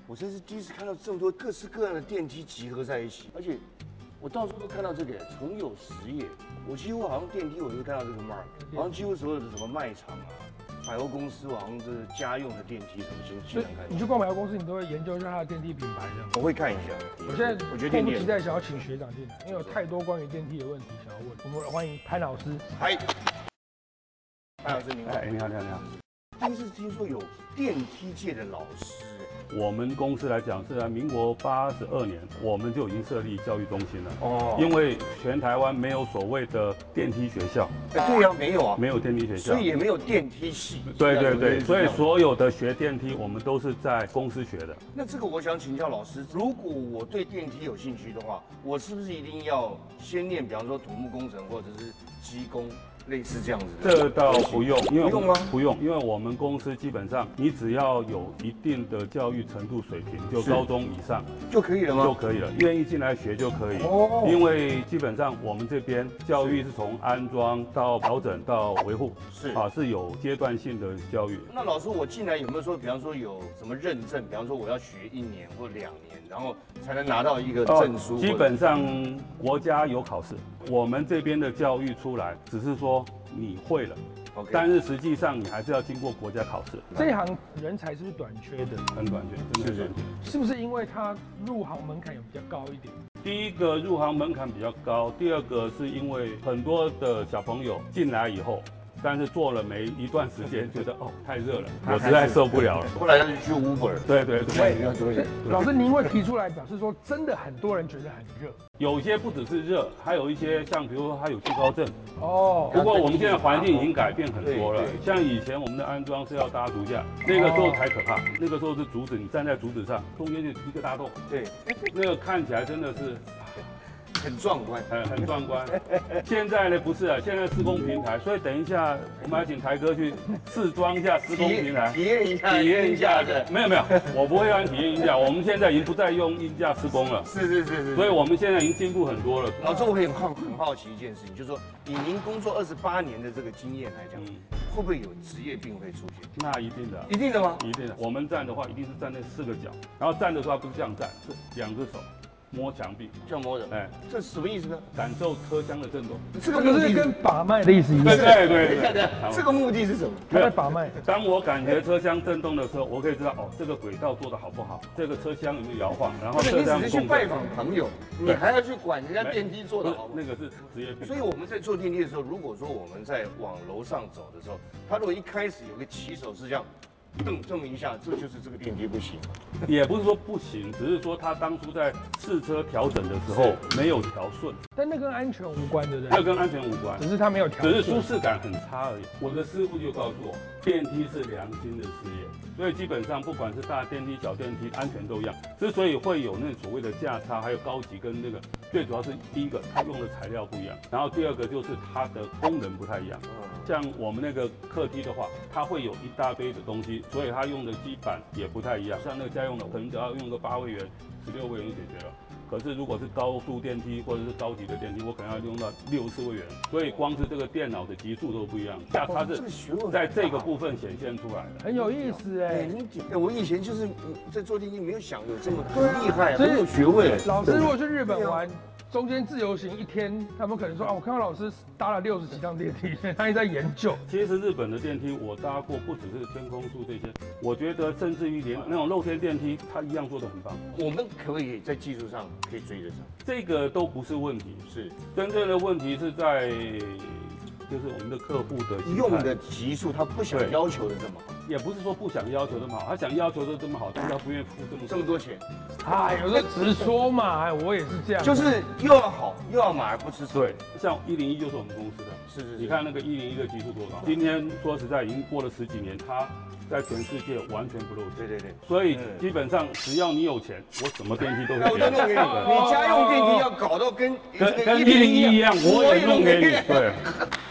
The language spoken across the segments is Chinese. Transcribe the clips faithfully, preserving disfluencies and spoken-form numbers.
我真是第一次看到这么多各式各样的电梯集合在一起，而且我到处都看到这个从有实业，我几乎好像电梯我都看到这个 mark， 好像几乎所有的什么卖场啊、百货公司，好像这家用的电梯什么经经常看到。 你去逛百货公司，你都会研究一下它的电梯品牌这样。 我会看一下。 我现在我觉得迫不及待想要请学长进来，因为有太多关于电梯的问题想要问。我们欢迎潘老师。 嗨，潘老师您好。 哎，你好，你好，你好。 第一次听说有电梯界的老师。 我们公司来讲是在民国八十二年，我们就已经设立教育中心了。 哦， 因为全台湾没有所谓的电梯学校。 哎，对呀，没有啊， 没有电梯学校， 所以也没有电梯系。 对对对，所以所有的学电梯，我们都是在公司学的。 那这个我想请教老师，如果我对电梯有兴趣的话，我是不是一定要先念，比方说土木工程或者是机工？类似这样子的， 这倒不用，因为不用吗？ 不用，因为我们公司基本上你只要有一定的教育程度水平，就高中以上就可以了吗？ 就可以了，愿意进来学就可以。哦，因为基本上我们这边教育是从安装到调整到维护， 是啊是有阶段性的教育。 那老师，我进来有没有说，比方说有什么认证？比方说我要学一年或两年，然后才能拿到一个证书？ 哦，基本上国家有考试，我们这边的教育出来，只是说。你会了， okay， 但是实际上你还是要经过国家考试。 这一行人才是不是短缺的？ 很短缺，真的是短缺。 是不是因为它入行门槛有比较高一点？ 第一个入行门槛比较高，第二个是因为很多的小朋友进来以后。但是做了没一段时间，觉得哦太热了，我实在受不了了。 后来要去 Uber。 对对对， 要多一点。 老师，您会提出来表示说，真的很多人觉得很热。 有些不只是热，还有一些像比如说他有惧高症。 哦。 不过我们现在环境已经改变很多了，像以前我们的安装是要搭竹架，那个时候才可怕。那个时候是竹子，你站在竹子上，中间就一个大洞。 对。 那个看起来真的是。 很壮观， 很很壮观。现在呢不是啊，现在施工平台，所以等一下我们要请台哥去试装一下施工平台， 体验一下，体验一下的。 没有没有，我不会让你体验一下。我们现在已经不再用硬架施工了。 是是是是。 所以我们现在已经进步很多了。 老师，我很好很好奇一件事情，就是说以您工作二十八年的这个经验来讲，嗯、会不会有职业病会出现？ 那一定的， 一定的吗？ 一定的。我们站的话，一定是站那四个脚，然后站的时候不是这样站，是两只手。摸墙壁， 这样摸的，哎，这什么意思呢？ 感受车厢的震动， 这个不是跟把脉的意思一样？ 对对对对对。这个目的是什么？ 他在把脉。 当我感觉车厢震动的时候，我可以知道哦，这个轨道做的好不好，这个车厢有没有摇晃，然后车厢你只是去拜访朋友，你还要去管人家电梯做的好不好？ 那个是职业病。 所以我们在坐电梯的时候，如果说我们在往楼上走的时候，他如果一开始有个起手是这样。噔这么一下，这就是这个电梯不行。 也不是说不行，只是说他当初在试车调整的时候没有调顺。 但那跟安全无关，对不对？ 那跟安全无关， 只是他没有调， 只是舒适感很差而已。我的师傅就告诉我，电梯是良心的事业，所以基本上不管是大电梯、小电梯，安全都一样。之所以会有那所谓的价差，还有高级跟那个，最主要是第一个它用的材料不一样，然后第二个就是它的功能不太一样。像我们那个客梯的话，它会有一大堆的东西。所以它用的基板也不太一样，像那个家用的，可能只要用个八位元、十六位元就解决了。可是如果是高速电梯或者是高级的电梯，我可能要用到六十位元。所以光是这个电脑的级数都不一样，价差是在这个部分显现出来的。 很有意思哎， 我以前就是在坐电梯，没有想有这么很厉害，很有学问。 老师如果去日本玩。中间自由行一天，他们可能说啊，我看到老师搭了六十几趟电梯，他也在研究。 其实日本的电梯我搭过，不只是天空树这些，我觉得甚至于连那种露天电梯，它一样做得很棒。 我们可不可以在技术上可以追得上？ 这个都不是问题， 是真正的问题是在就是我们的客户的用的级数，他不想要求的这么好， 也不是说不想要求这么好，他想要求的这么好，但是他不愿意付这么这么多钱。 哎，有时候直说嘛，哎，我也是这样， 就是又要好又要买而不吃亏。 像一零一就是我们公司的， 是是是。 你看那个一零一的技术多高？今天说实在已经过了十几年，它在全世界完全不漏气。 对对对。 所以基本上只要你有钱，我什么电梯都可以。 我都弄给你。你家用电梯要搞到跟跟跟一零一一样，我也弄给你。对。 太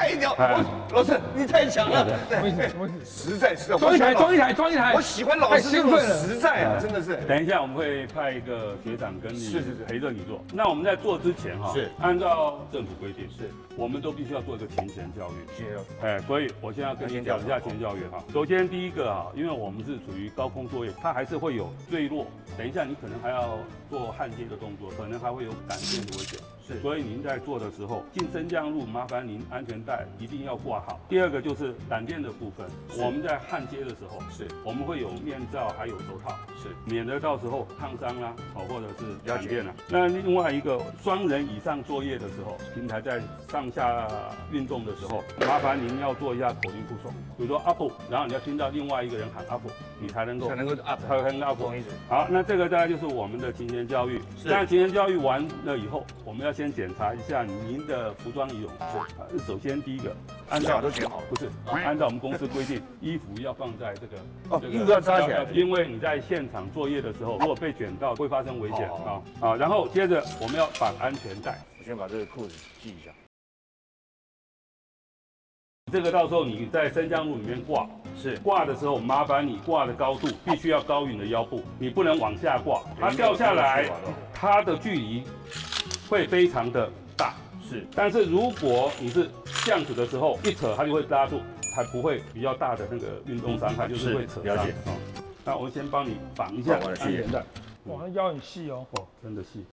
吓一跳。我老师你太强了， 什么意思？什么意思？ 实在是装一台，装一台，装一台。 我喜欢老师这种实在啊，真的是。 等一下我们会派一个学长跟你是是是陪着你做。那我们在做之前哈， 是按照政府规定，是我们都必须要做一个勤前教育。 谢谢。 哎，所以我现在要跟你讲一下勤前教育哈。首先第一个啊，因为我们是属于高空作业，它还是会有坠落。等一下你可能还要做焊接的动作，可能还会有感电的危险。是，所以您在做的时候，进升降路麻烦您安全带一定要挂好。第二个就是感电的部分，我们在焊接的时候，是我们会有面罩还有手套，是免得到时候烫伤啦，哦或者是感电啦。那另外一个双人以上作业的时候，平台在上下运动的时候，麻烦您要做一下口令护送，比如说 up， 然后你要听到另外一个人喊 up， 你才能够才能够 up， 才能 up。好，那这个大概就是我们的勤前教育。那勤前教育完了以后，我们要先检查一下您的服装仪容。是，首先第一个，按照都剪好了， 不是，按照我们公司规定，衣服要放在这个哦，衣服要扎起来， 因为你在现场作业的时候，如果被卷到会发生危险啊啊。然后接着我们要绑安全带， 我先把这个裤子系一下。 这个到时候你在升降路里面挂，是挂的时候，麻烦你挂的高度必须要高于你的腰部，你不能往下挂，它掉下来，它的距离会非常的大。是，但是如果你是这样子的时候，一扯它就会拉住，它不会比较大的那个运动伤害，就是会扯伤。了解啊。那我们先帮你绑一下安全带。 哇，那腰很细哦。 哦，真的细。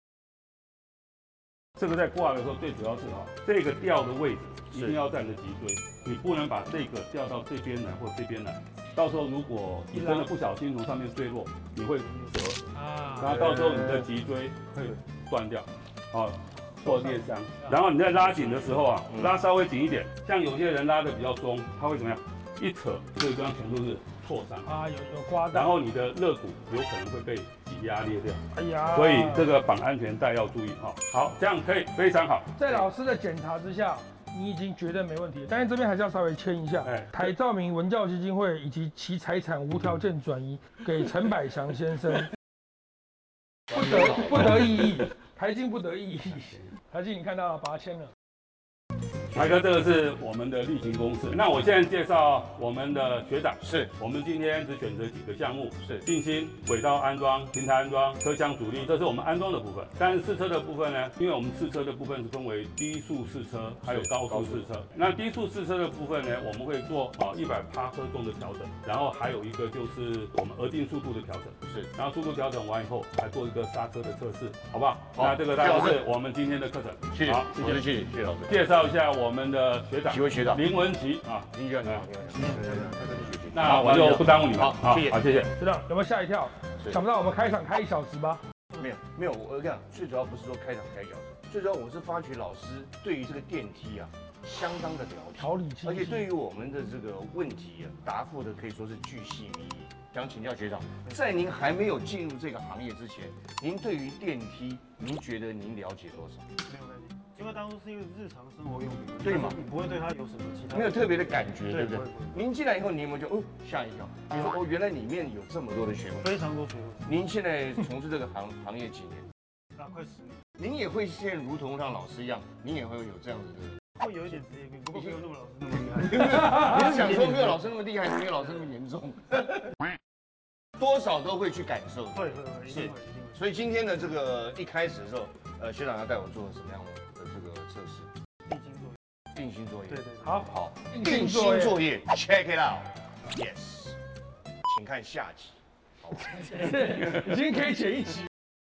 这个在挂的时候，最主要是哈，这个吊的位置一定要在你的脊椎，你不能把这个吊到这边来或这边来。到时候如果你真的不小心从上面坠落，你会折啊，然后到时候你的脊椎会断掉，啊，或裂伤。然后你在拉紧的时候啊，拉稍微紧一点，像有些人拉的比较松，他会怎么样？一扯，这个地方全都是挫伤啊，有有刮到， 然后你的肋骨有可能会被挤压裂掉。 哎呀， 所以这个绑安全带要注意哈。好，这样可以，非常好。 在老师的检查之下，你已经绝对没问题，但是这边还是要稍微签一下。哎，台照明文教基金会以及其财产无条件转移给陈百祥先生，不得不得异议，台金不得异议。台金你看到了，把它签了。 海哥，这个是我们的例行公事。那我现在介绍我们的学长，是我们今天只选择几个项目，是定心、轨道安装、平台安装、车厢阻力，这是我们安装的部分。但是试车的部分呢，因为我们试车的部分是分为低速试车还有高速试车。那低速试车的部分呢，我们会做啊一百帕赫重的调整，然后还有一个就是我们额定速度的调整，是，然后速度调整完以后，还做一个刹车的测试，好不好？好，那这个大概是我们今天的课程。 谢谢，好，谢谢，谢谢，谢谢老师。 介绍一下我们的学长， 几位学长， 林文琪啊， 林学长，你好，你好， 那我就不耽误你们， 好，谢谢， 好，谢谢。 学长有没有吓一跳？想不到我们开场开一小时吧？ 没有，没有，我跟你讲，最主要不是说开场开一小时，最主要我是发觉老师对于这个电梯啊，相当的了解， 条理清晰， 而且对于我们的这个问题啊，答复的可以说是巨细靡遗。想请教学长，在您还没有进入这个行业之前，您对于电梯，您觉得您了解多少？ 没有概念，因为当初是一个日常生活用品， 对嘛？ 你不会对它有什么其他， 没有特别的感觉，对不对？ 对您进来以后，你有没有就哦吓一跳？你说哦，原来里面有这么多的学问， 非常多学问。 您现在从事这个行行业几年？ 那快十年。 您也会现在如同像老师一样，您也会有这样子的， 会有一点职业病，不过没有那么老师那么厉害。 你是想说没有老师那么厉害，没有老师那么严重？多少都会去感受， 会会会，一定会一定会。 所以今天的这个一开始的时候，呃，学长要带我做什么样的这个测试？ 定心作业。 定心作业。 对对。 好， 好，定心作业 ，check it out，yes， 请看下集。好， 已经可以剪一集。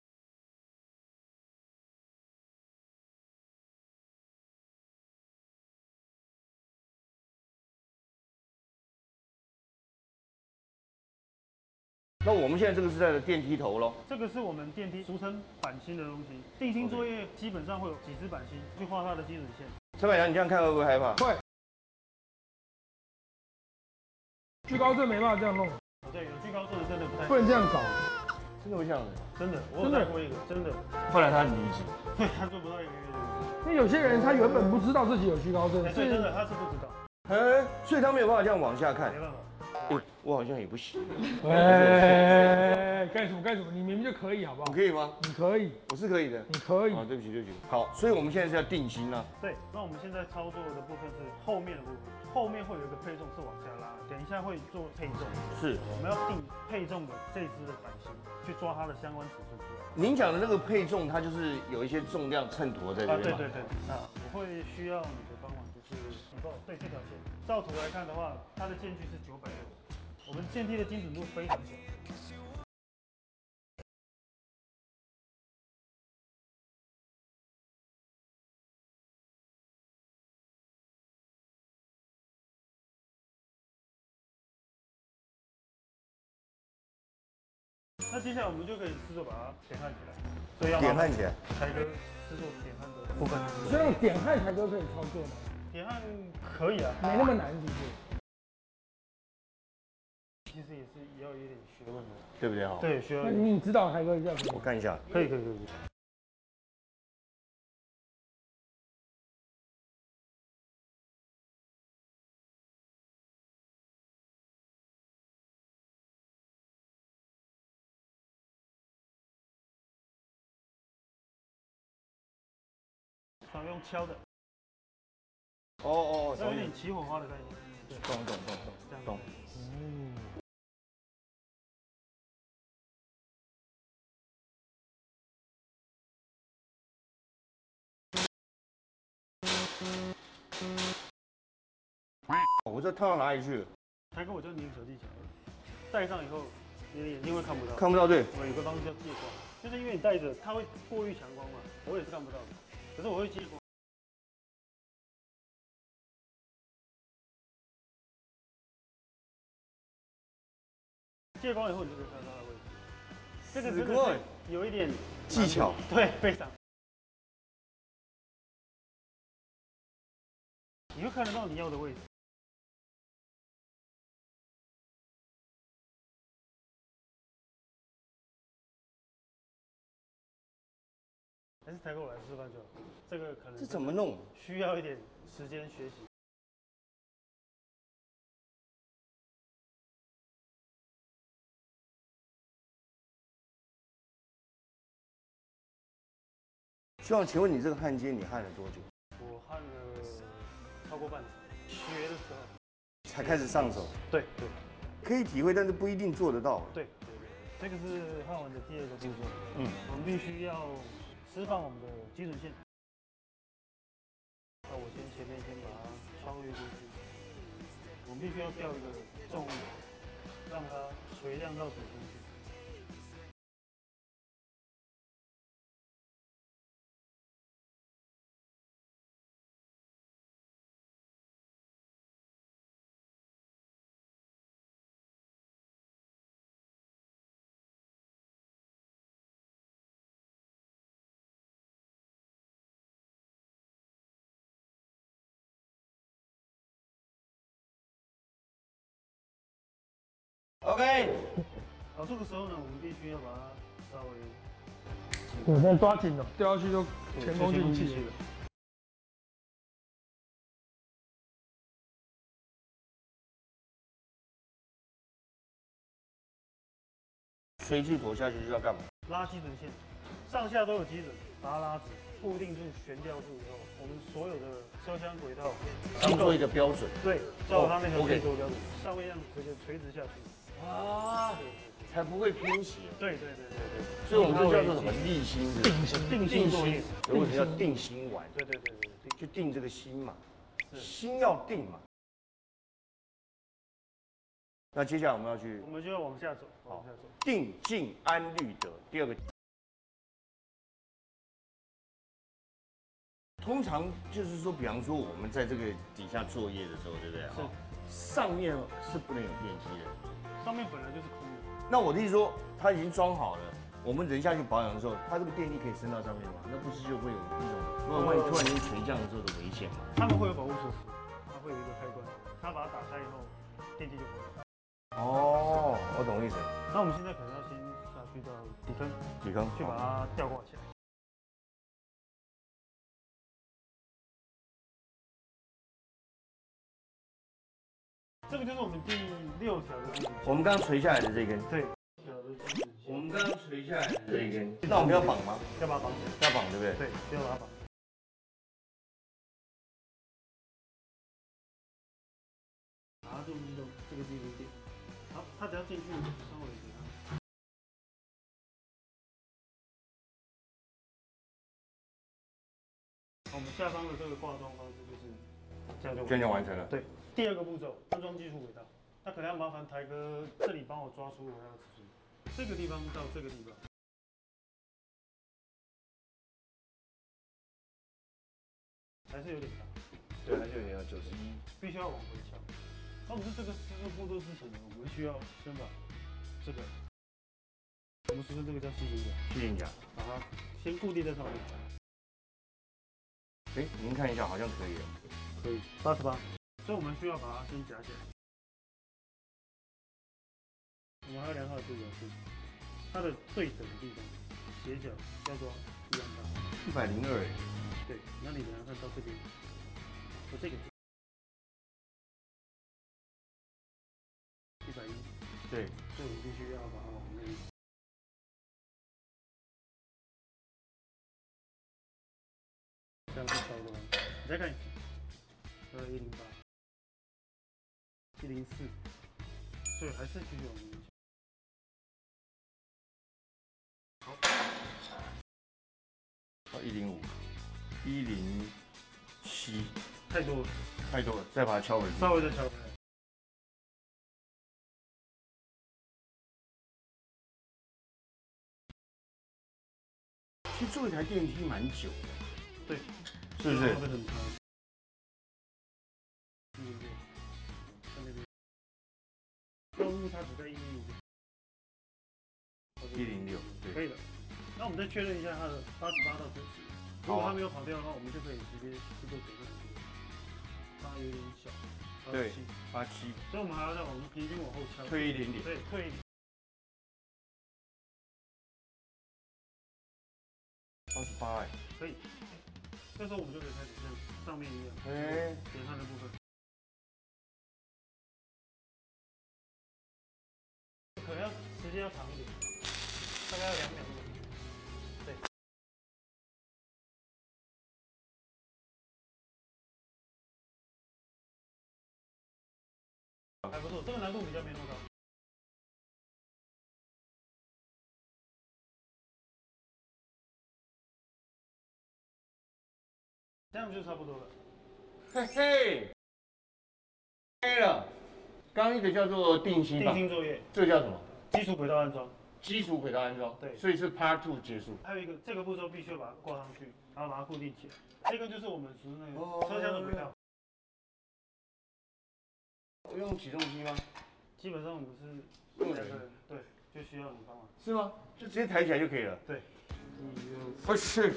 那我们现在这个是在电梯头咯， 这个是我们电梯俗称钣芯的东西。定心作业基本上会有几支钣芯去画它的基准线。 陈百祥，你这样看会不会害怕？ 会。惧高症没办法这样弄。 对，有惧高症的真的不太。 不能这样搞。 真的会这样子？ 真的，我有带过一个，真的。 后来他很理解， 对他做不到一个月的。 因为有些人他原本不知道自己有惧高症， 对，真的他是不知道。 哎，所以他没有办法这样往下看。 没办法。 哎，我好像也不行。 哎，干什么干什么？你明明就可以，好不好？ 我可以吗？ 你可以， 我是可以的。 你可以。 啊，对不起对不起。好，所以我们现在是要定心啊。 对，那我们现在操作的部分是后面的部分，后面会有一个配重是往下拉，等一下会做配重。 是， 我们要定配重的这支的版型，去抓它的相关尺寸出来。 您讲的那个配重，它就是有一些重量衬托在这边啊，对对对。啊，我会需要你的帮忙，就是你帮我对这条线，照图来看的话，它的间距是九百六，我们线梯的精准度非常小。那接下来我们就可以试着把它点焊起来，所以要点焊起来。 台哥试做点焊的部分。 所以点焊台哥可以操作吗？ 点焊可以啊， 没那么难，是不是？ 其实也是也要有点学问的， 对不对哈？ 对，需要。 那你指导台哥一下可以吗？ 我看一下。 可以可以可以。常用敲的。 哦哦， 有点起火花的概念。 懂懂懂懂懂。 嗯。 我这套到哪里去了？ 台哥，我教你一个小技巧，戴上以后，你的眼睛会看不到。 看不到，对。 我有个方式叫借光，就是因为你戴着，它会过滤强光嘛，我也是看不到的，可是我会借光。借光以后，你就可以看到它的位置。这个真的是有一点技巧， 对，非常。你会看得到你要的位置。还是台哥我来示范就好，这个可能这怎么弄？ 需要一点时间学习。 希望请问你这个焊接你焊了多久？ 我焊了超过半年，学的时候才开始上手。 对对， 可以体会，但是不一定做得到。 对对对，这个是焊完的第二个步骤。 嗯， 我们必须要释放我们的基准线。那我先前面先把它超越过去，我们必须要调一个重物，让它垂降到底部去。 OK， 好，这个时候呢，我们必须要把它稍微， 我现在抓紧了，掉下去就前功尽弃了。 吹气头下去是要干嘛？ 拉基准线，上下都有基准，把它拉直，固定住、悬吊住以后，我们所有的车厢轨道当做一个标准。 对，照它那条线做标准，上面让这个垂直下去。 啊，才不会偏斜。 对对对对对， 所以我们这叫做什么？立心的定心定心作业。 所以为什么要定心丸？ 对对对对， 就定这个心嘛，心要定嘛。那接下来我们要去， 我们就要往下走，往下走。 定静安虑得。第二个，通常就是说，比方说我们在这个底下作业的时候，对不对？ 是。 上面是不能有电梯的。 上面本来就是空的。 那我的意思说，它已经装好了，我们人下去保养的时候，它这个电梯可以升到上面吗？那不是就会有一种，如果万一突然间垂降的时候的危险吗？ 他们会有保护措施，它会有一个开关，它把它打开以后，电梯就关了。 哦，我懂意思。 那我们现在可能要先下去到底坑， 底坑去把它吊挂起来。 这个就是我们第六条的基准线。 我们刚刚垂下来的这根， 对，条的基准线。 我们刚刚垂下来的这一根，那我们要绑吗？ 要把它绑起来。 要绑，对不对？ 对，需要把它绑。把它就移动这个基准点。好，它只要进去，稍微给它。我们下方的这个挂装方式就是这样就这样就完成了。 对，第二个步骤安装技术轨道，那可能要麻烦台哥这里帮我抓出我要的尺寸，这个地方到这个地方，还是有点大。 对，还是有点要九十一， 必须要往回翘。那我们在这个这个步骤之前呢，我们需要先把这个，我们俗称这个叫吸型夹， 吸引夹， 把它先固定在上面。 哎，您看一下，好像可以了。 可以，八十八。所以我们需要把它先夹起来。我们还要量它的对角线，它的对等的地方，斜角要抓一样大。 一百零二， 对，那你量看到这边，和这个一百一。 对， 所以我们必须要把它往内。这样是超过，你再看一次，呃，一零八，一零四，所以还是继续往内。好， 到一零五，一零七， 太多了， 太多了，再把它敲回去。 稍微再敲回来。 其实做一台电梯蛮久的， 对， 是不是？ 会很长。一零六，在那边，标误差只在一零六。 一零六，对， 可以的。那我们再确认一下它的八十八到九十，如果它没有跑掉的话，我们就可以直接去做简单的处理。它有点小， 对，八七， 所以我们还要再往平均往后敲， 退一点点， 对，退一点。 八十八，哎， 可以。这时候我们就可以开始像上面一样， 哎， 点上的部分，可能要时间要长一点，大概要两秒钟。对。还不错，这个难度比较没那么高。这样就差不多了。 嘿嘿，黑了。刚刚一个叫做定心定心作业， 这个叫什么？ 基础轨道安装。 基础轨道安装。 对， 所以是 Part Two 结束。 还有一个这个步骤必须要把它挂上去，然后把它固定起来。这个就是我们属于那个车厢的轨道。 我用起重机吗？ 基本上我们是用两个人，对，就需要你帮忙。 是吗？就直接抬起来就可以了。 对。 不是。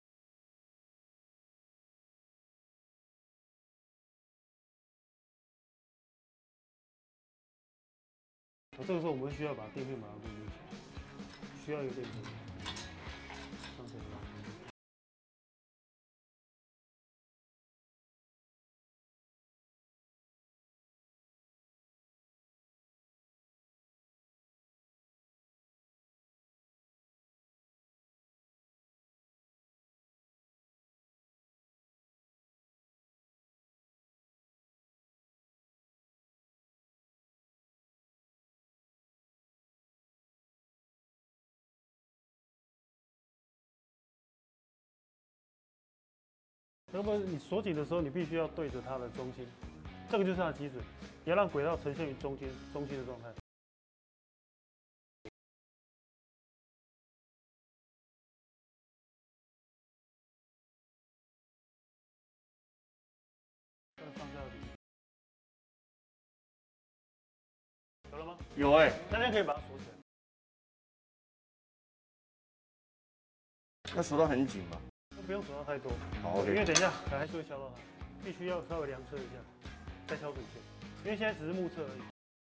这个时候我们需要把电片把它固定起来，需要一个电池。上车吧。如果你锁紧的时候，你必须要对着它的中心，这个就是它的基准，你要让轨道呈现于中间中心的状态。上下有了吗？ 有哎、 欸，大家可以把它锁起来。 要锁到很紧吗？ 不用锁到太多， 好 ，OK。 因为等一下还是会敲到它，必须要稍微量测一下，再敲准线，因为现在只是目测而已。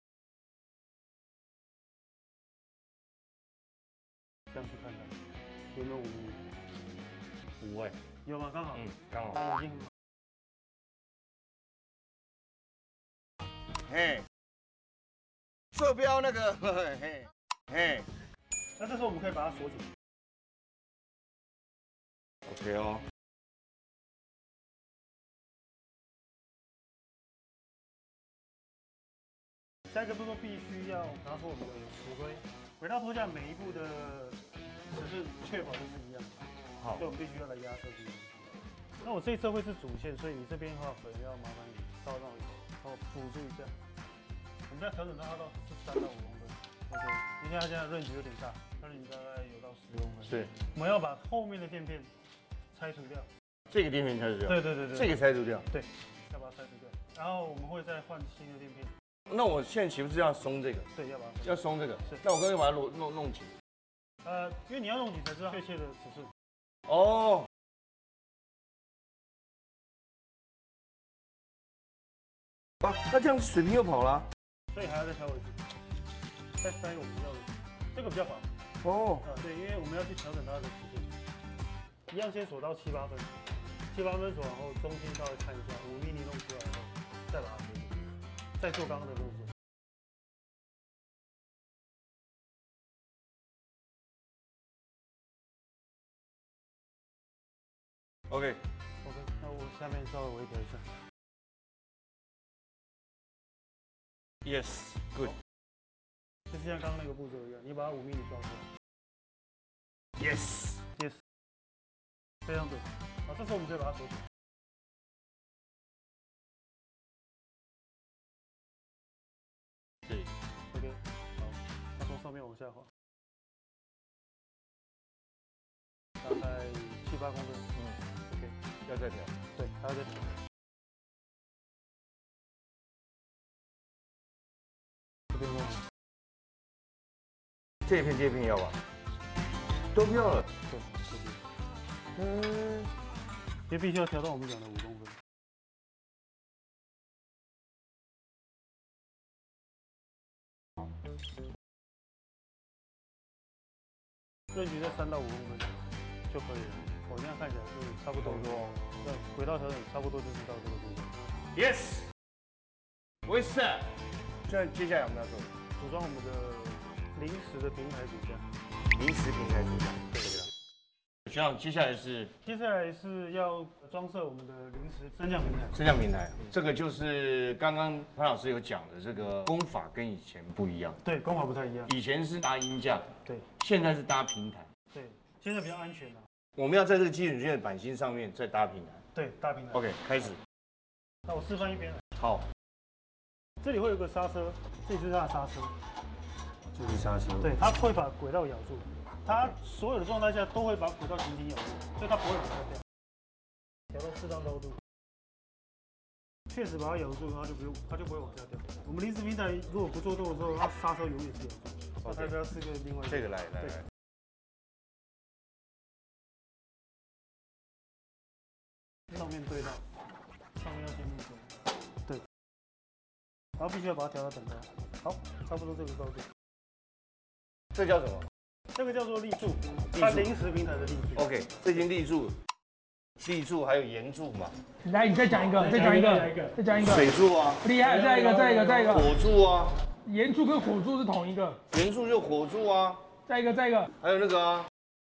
这样去看看有没有五五？ 五哎， 有吗？刚好， 嗯，刚好。 那已经很好。 嘿，坐标那个，嘿，嘿。 那这时候我们可以把它锁紧。 OK 哦。 下一个步骤必须要拿出我们的尺规，轨道托架每一步的尺寸确保都是一样的。好，所以我们必须要来压测这个东西。那我这一侧会是主线，所以你这边的话可能要麻烦你稍微让我帮我辅助一下。我们要调整到它到是三到五公分。OK， 因为它现在刃距有点大，它刃距大概有到十公分。 是。 我们要把后面的垫片拆除掉。 这个垫片拆除掉。 对对对对。这个拆除掉。 对，要把它拆除掉。然后我们会再换新的垫片。 那我现在岂不是要松这个？ 对，要把它松要松这个。 是。 那我刚才把它弄弄弄紧。 呃，因为你要弄紧才知道确切的尺寸。 哦。啊，那这样水平又跑了。 所以还要再调回去，再塞我们要的，这个比较薄。 哦。 啊，对，因为我们要去调整它的尺寸。一样先锁到七八分，七八分锁完后，中心稍微看一下，五厘米弄出来后，再把它锁紧，再做刚刚的动作。 OK。 OK， 那我下面稍微微调一下。 Yes, good。 就是像刚刚那个步骤一样，你把它五厘米抓出来。 Yes, yes， 非常对。好，这时候我们可以把它锁紧。 对 ，OK， 好，它从上面往下滑，大概七八公分。嗯 ，OK， 要再调。 对，还要再调。这边呢？ 这一片这一片要吧？都不要了。 对，这边。嗯，因为必须要调到我们讲的五公分。刃距在三到五公分就可以了。我这样看起来是差不多。对，轨道调整差不多就是到这个部分。 Yes。我 set。现在接下来我们要做组装我们的临时的平台骨架。 临时平台骨架。对对对。学长，接下来是？ 接下来是要装设我们的临时升降平台。 升降平台，这个就是刚刚潘老师有讲的，这个工法跟以前不一样。 对，工法不太一样。 以前是搭鹰架， 对， 现在是搭平台。 对，现在比较安全了。 我们要在这个基准线的板芯上面再搭平台。 对，搭平台。 OK， 开始。 那我示范一边。 好。 这里会有个刹车，这里是它的刹车。 这是刹车。 对，它会把轨道咬住。它所有的状态下都会把轨道紧紧咬住，所以它不会往下掉。调到适当高度，确实把它咬住，它就不用，它就不会往下掉。我们临时平台如果不做动的时候，它刹车永远是咬住。那大家是个另外一个。 这个来来来。 上面对到，上面要先入水。对。然后必须要把它调到等高。好，差不多这个高度。 这叫什么？ 这个叫做立柱，它临时平台的立柱。 OK， 这已经立柱，立柱还有岩柱嘛？ 来，你再讲一个，再讲一个，再讲一个。 水柱啊， 厉害，再一个，再一个，再一个。 火柱啊， 岩柱跟火柱是同一个。 岩柱就火柱啊。 再一个，再一个。 还有那个啊。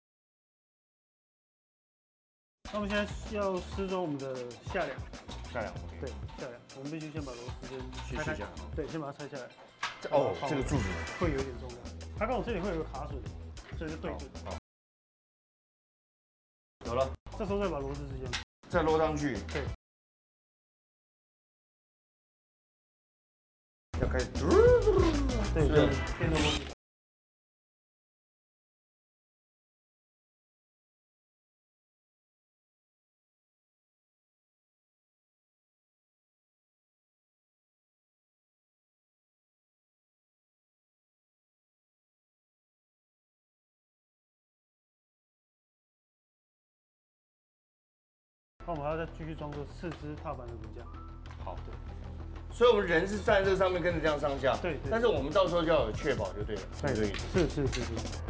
那我们现在要施装我们的下梁。 下梁 OK。 对，下梁，我们必须先把螺丝先拆开。 对，先把它拆下来。 哦，这个柱子会有一点重量。它刚好这里会有个卡榫，所以就对准。 好。有了。 这时候再把螺丝支架再摞上去。 对。 要开始。 对对，变动螺丝。那我们还要再继续装个四支踏板的骨架。 好，对。所以我们人是站在这个上面跟着这样上下。 对。 但是我们到时候就要有确保就对了。 对，是是是是。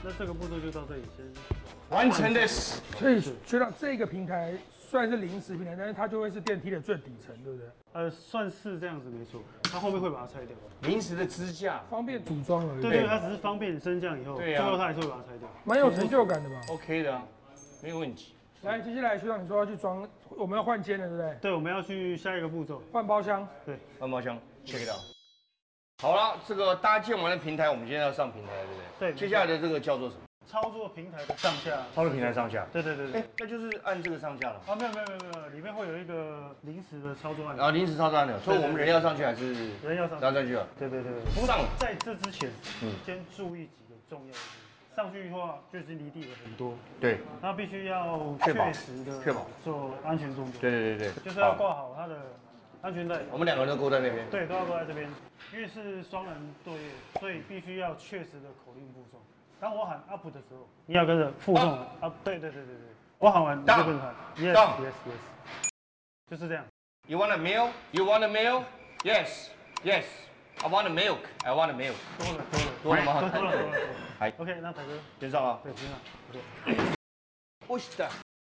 那这个步骤就到这里先完成的是。 所以学长这个平台虽然是临时平台，但是它就会是电梯的最底层，对不对？ 呃，算是这样子没错。它后面会把它拆掉， 临时的支架， 方便组装而已。 对对，它只是方便升降以后，最后它还是会把它拆掉。 蛮有成就感的吧 ？OK 的啊，没有问题。 来，接下来学长你说要去装，我们要换间了，对不对？ 对，我们要去下一个步骤， 换包厢。 对， 换包厢 ，check it out。好了，这个搭建完的平台，我们现在要上平台了，对不对？ 对。 接下来的这个叫做什么？ 操作平台的上下。 操作平台上下。 对对对对。 哎，那就是按这个上下了。 啊，没有没有没有没有，里面会有一个临时的操作按钮。 啊，临时操作按钮，所以我们人要上去还是？ 人要上去。 要上去了。 对对对。 上。 在这之前，嗯，先注意几个重要的事。上去的话，就是离地了很多。 对。 那必须要确实的确保做安全动作。 对对对对。 就是要挂好它的安全带。 我们两个人都勾在那边。 对，都要勾在这边，因为是双人队列，所以必须要确实的口令步骤。当我喊 up 的时候，你要跟着负重 up。对对对对对。我喊完，你就跟着喊 yes yes yes， 就是这样。 You want a meal? You want a meal? Yes yes. I want a milk. I want a milk. 多了多了多了吗？ 多了多了。 哎 ，OK， 那凯哥先上啊。 对，先上。OK。 Push that.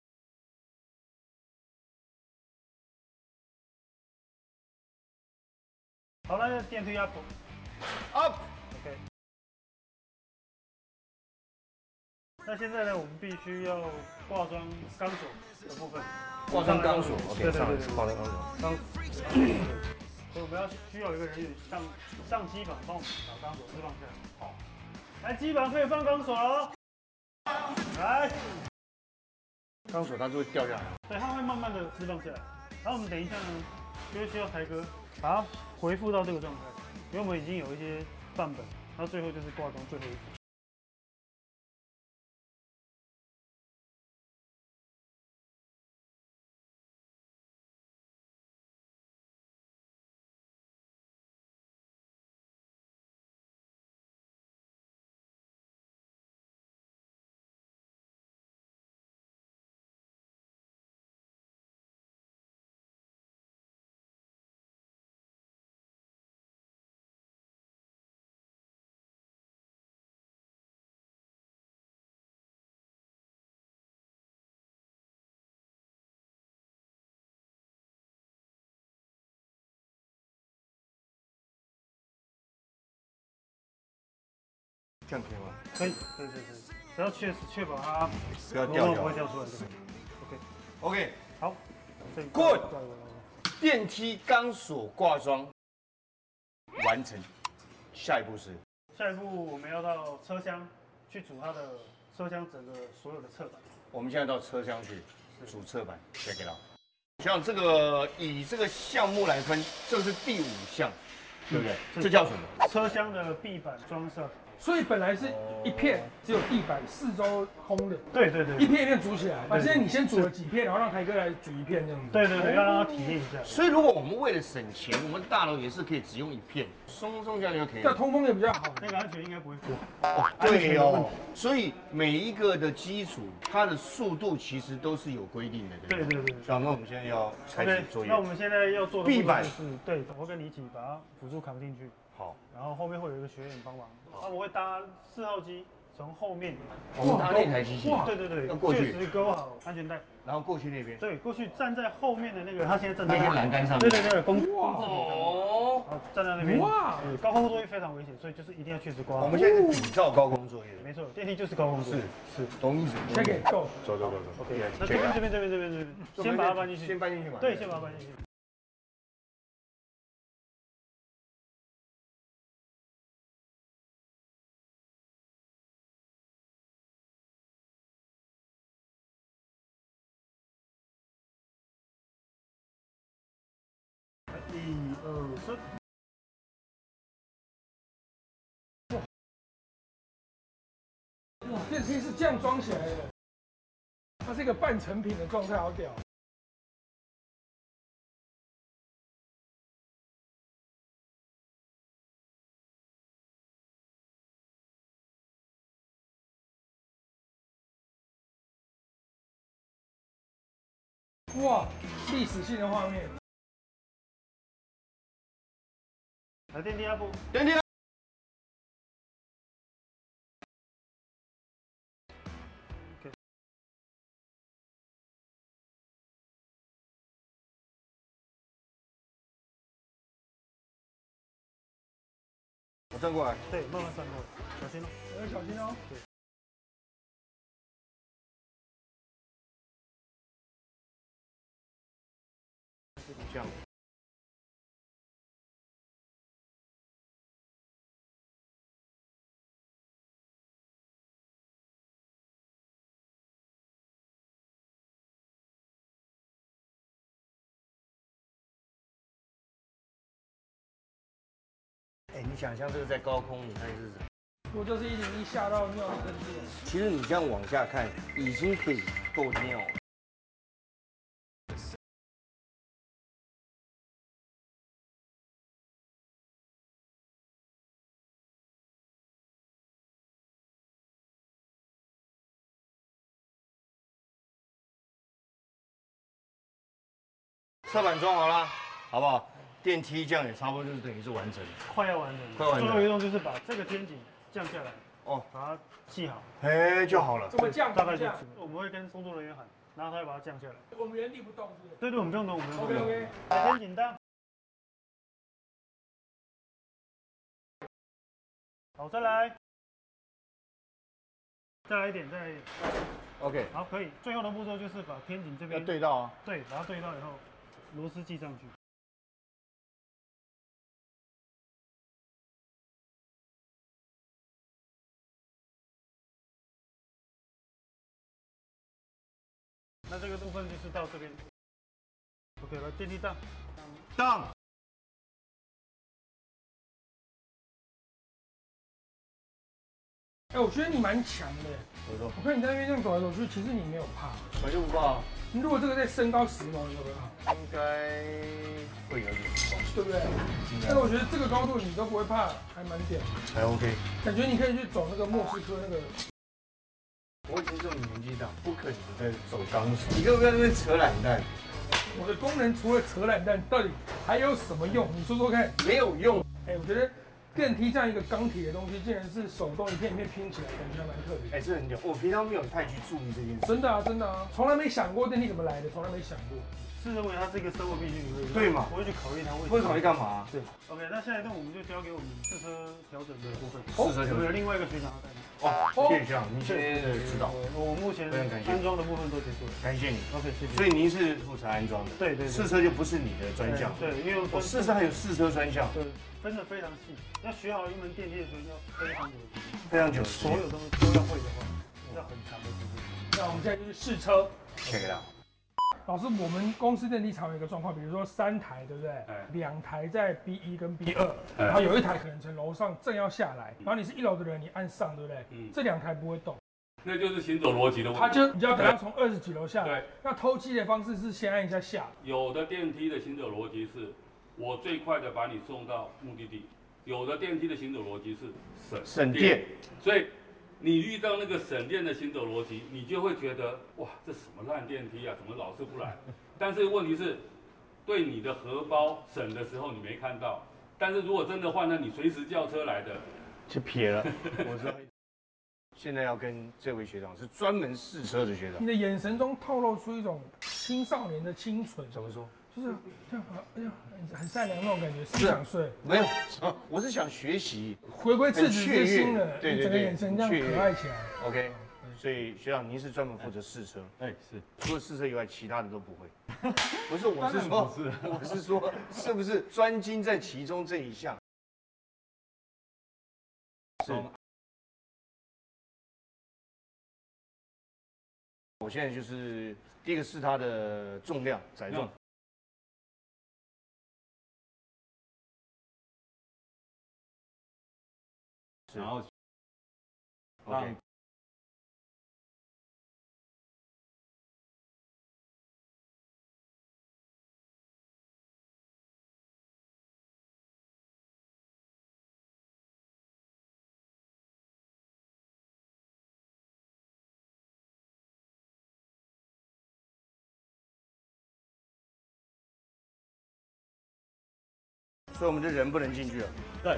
好，那电梯 up。 Up。 OK。那现在呢，我们必须要挂装钢索的部分。 挂装钢索 ，OK， 对对对对， 挂装钢索。 钢。所以我们要需要有一个人员上上基板帮我们把钢索释放下来。好，来基板可以放钢索了。来， 钢索它就会掉下来。 对，它会慢慢的释放下来。然后我们等一下呢，就会需要台哥把它恢复到这个状态，因为我们已经有一些范本，然后最后就是挂装最后一步。 这样可以吗？ 可以，可以，可以，可以，只要确实确保它不要掉， 不会掉出来就可以。OK， OK， 好 ，Good， 电梯钢索挂装完成，下一步是？ 下一步我们要到车厢去组它的车厢整个所有的侧板。 我们现在到车厢去组侧板 ，check it out。像这个以这个项目来分，这是第五项，对不对？这叫什么？ 车厢的壁板装设。 所以本来是一片只有地板，四周空的。 对对对， 一片一片组起来。啊，现在你先组了几片，然后让台哥来组一片这样子。 对对对，要让他体验一下。 所以如果我们为了省钱，我们大楼也是可以只用一片，松松这样就可以了。 这样通风也比较好。 那个安全应该不会过。 对哦，所以每一个的基础，它的速度其实都是有规定的，对不对？ 对对对。 好，那我们现在要开始作业。 那我们现在要做的壁板就是，对，我会跟你一起把它辅助扛进去。 好， 然后后面会有一个学员帮忙，那我会搭四号机从后面， 我们搭那台机器， 对对对， 要过去， 确实勾好安全带， 然后过去那边， 对，过去站在后面的那个，他现在站在那个栏杆上面， 对对对，公哇哦， 好，站在那边，哇，高空作业非常危险，所以就是一定要确实挂好。 我们现在是比照高空作业， 没错，电梯就是高空作业， 是是，懂意思。 先给 go， 走走走走 ，OK， 那这边这边这边这边这边，先把它搬进去， 先搬进去嘛， 对，先把它搬进去。一二三。 哇，电梯是这样装起来的，它是一个半成品的状态，好屌。哇，历史性的画面。 来电梯阿布， 电梯。 转过来。 对，慢慢转过来，小心哦。 要小心哦。 对。 这样。哎，你想象这个在高空，你看是什么？ 我这是一零一下到尿的程度。 其实你这样往下看，已经可以够尿了。侧板装好了，好不好？电梯这样也差不多，就是等于是完成了， 快要完成了。 快完成了。 最后一动就是把这个天井降下来，哦，把它系好， 哎就好了。 怎么降？ 大概就我们会跟工作人员喊，然后他会把它降下来。 我们原地不动，是不是？ 对对，我们不用动，我们不用动。 OK OK。 天井当。好，再来，再来一点，再来一点。 OK。 好，可以。最后的步骤就是把天井这边要对到啊。 对，把它对到以后，螺丝系上去。那这个部分就是到这边 ，OK 了，电梯档， 档。 哎，我觉得你蛮强的。 怎么说？ 我看你在那边这样走来走去，其实你没有怕。 我就不怕。 你如果这个在身高十毛，你会不会怕？ 应该会有点高， 对不对？但是我觉得这个高度你都不会怕，还蛮屌。 还 OK。 感觉你可以去走那个莫斯科那个。 我已经这种年纪大，不可能再走钢索。你根本在那边扯懒蛋。 我的功能除了扯懒蛋，到底还有什么用？你说说看。 没有用。 哎，我觉得电梯这样一个钢铁的东西，竟然是手动一片一片拼起来，感觉还蛮特别。 哎，这很屌。我平常没有太去注意这件事。 真的啊，真的啊，从来没想过电梯怎么来的，从来没想过。 是认为它是一个生活必需品， 对嘛？ 不会去考虑它为什么。 不会考虑干嘛？ 对。OK， 那下一段我们就交给我们试车调整的部分。 试车调整。 有另外一个学长要带你。 哦，谢谢学长，你现在的指导。 我目前安装的部分都结束了， 感谢你。 OK， 谢谢。 所以您是负责安装的。对对。试车就不是你的专项。 对，因为我试车还有试车专项。 对，分得非常细。要学好一门电梯的时候要非常久的时间。 非常久。 所有东西都要会的话，要很长的时间。 那我们现在就是试车。 Check it out。 老师，我们公司电梯常有一个状况，比如说三台，对不对？两台在 B 一跟 B 二，然后有一台可能从楼上正要下来，然后你是一楼的人，你按上，对不对？嗯。这两台不会动。 那就是行走逻辑的问题。 它就你就要等它从二十几楼下来。对。那偷机的方式是先按一下下。 有的电梯的行走逻辑是，我最快的把你送到目的地；有的电梯的行走逻辑是省省电， 所以。你遇到那个省电的行走逻辑，你就会觉得哇，这什么烂电梯啊，怎么老是不来？但是问题是，对你的荷包省的时候你没看到，但是如果真的换了，你随时叫车来的， 就撇了。我知道。现在要跟这位学长是专门试车的学长。 你的眼神中透露出一种青少年的清纯。 怎么说？ 就是这样，哎呀，很善良那种感觉，是不想睡？ 没有，我是想学习， 回归赤子之心了， 对对对， 整个眼神这样可爱起来。 OK， 所以学长您是专门负责试车，哎是，除了试车以外，其他的都不会。不是，我是说，我是说，是不是专精在其中这一项？是。我现在就是第一个是它的重量载重。 然后 ，OK， 所以我们的人不能进去了。 对。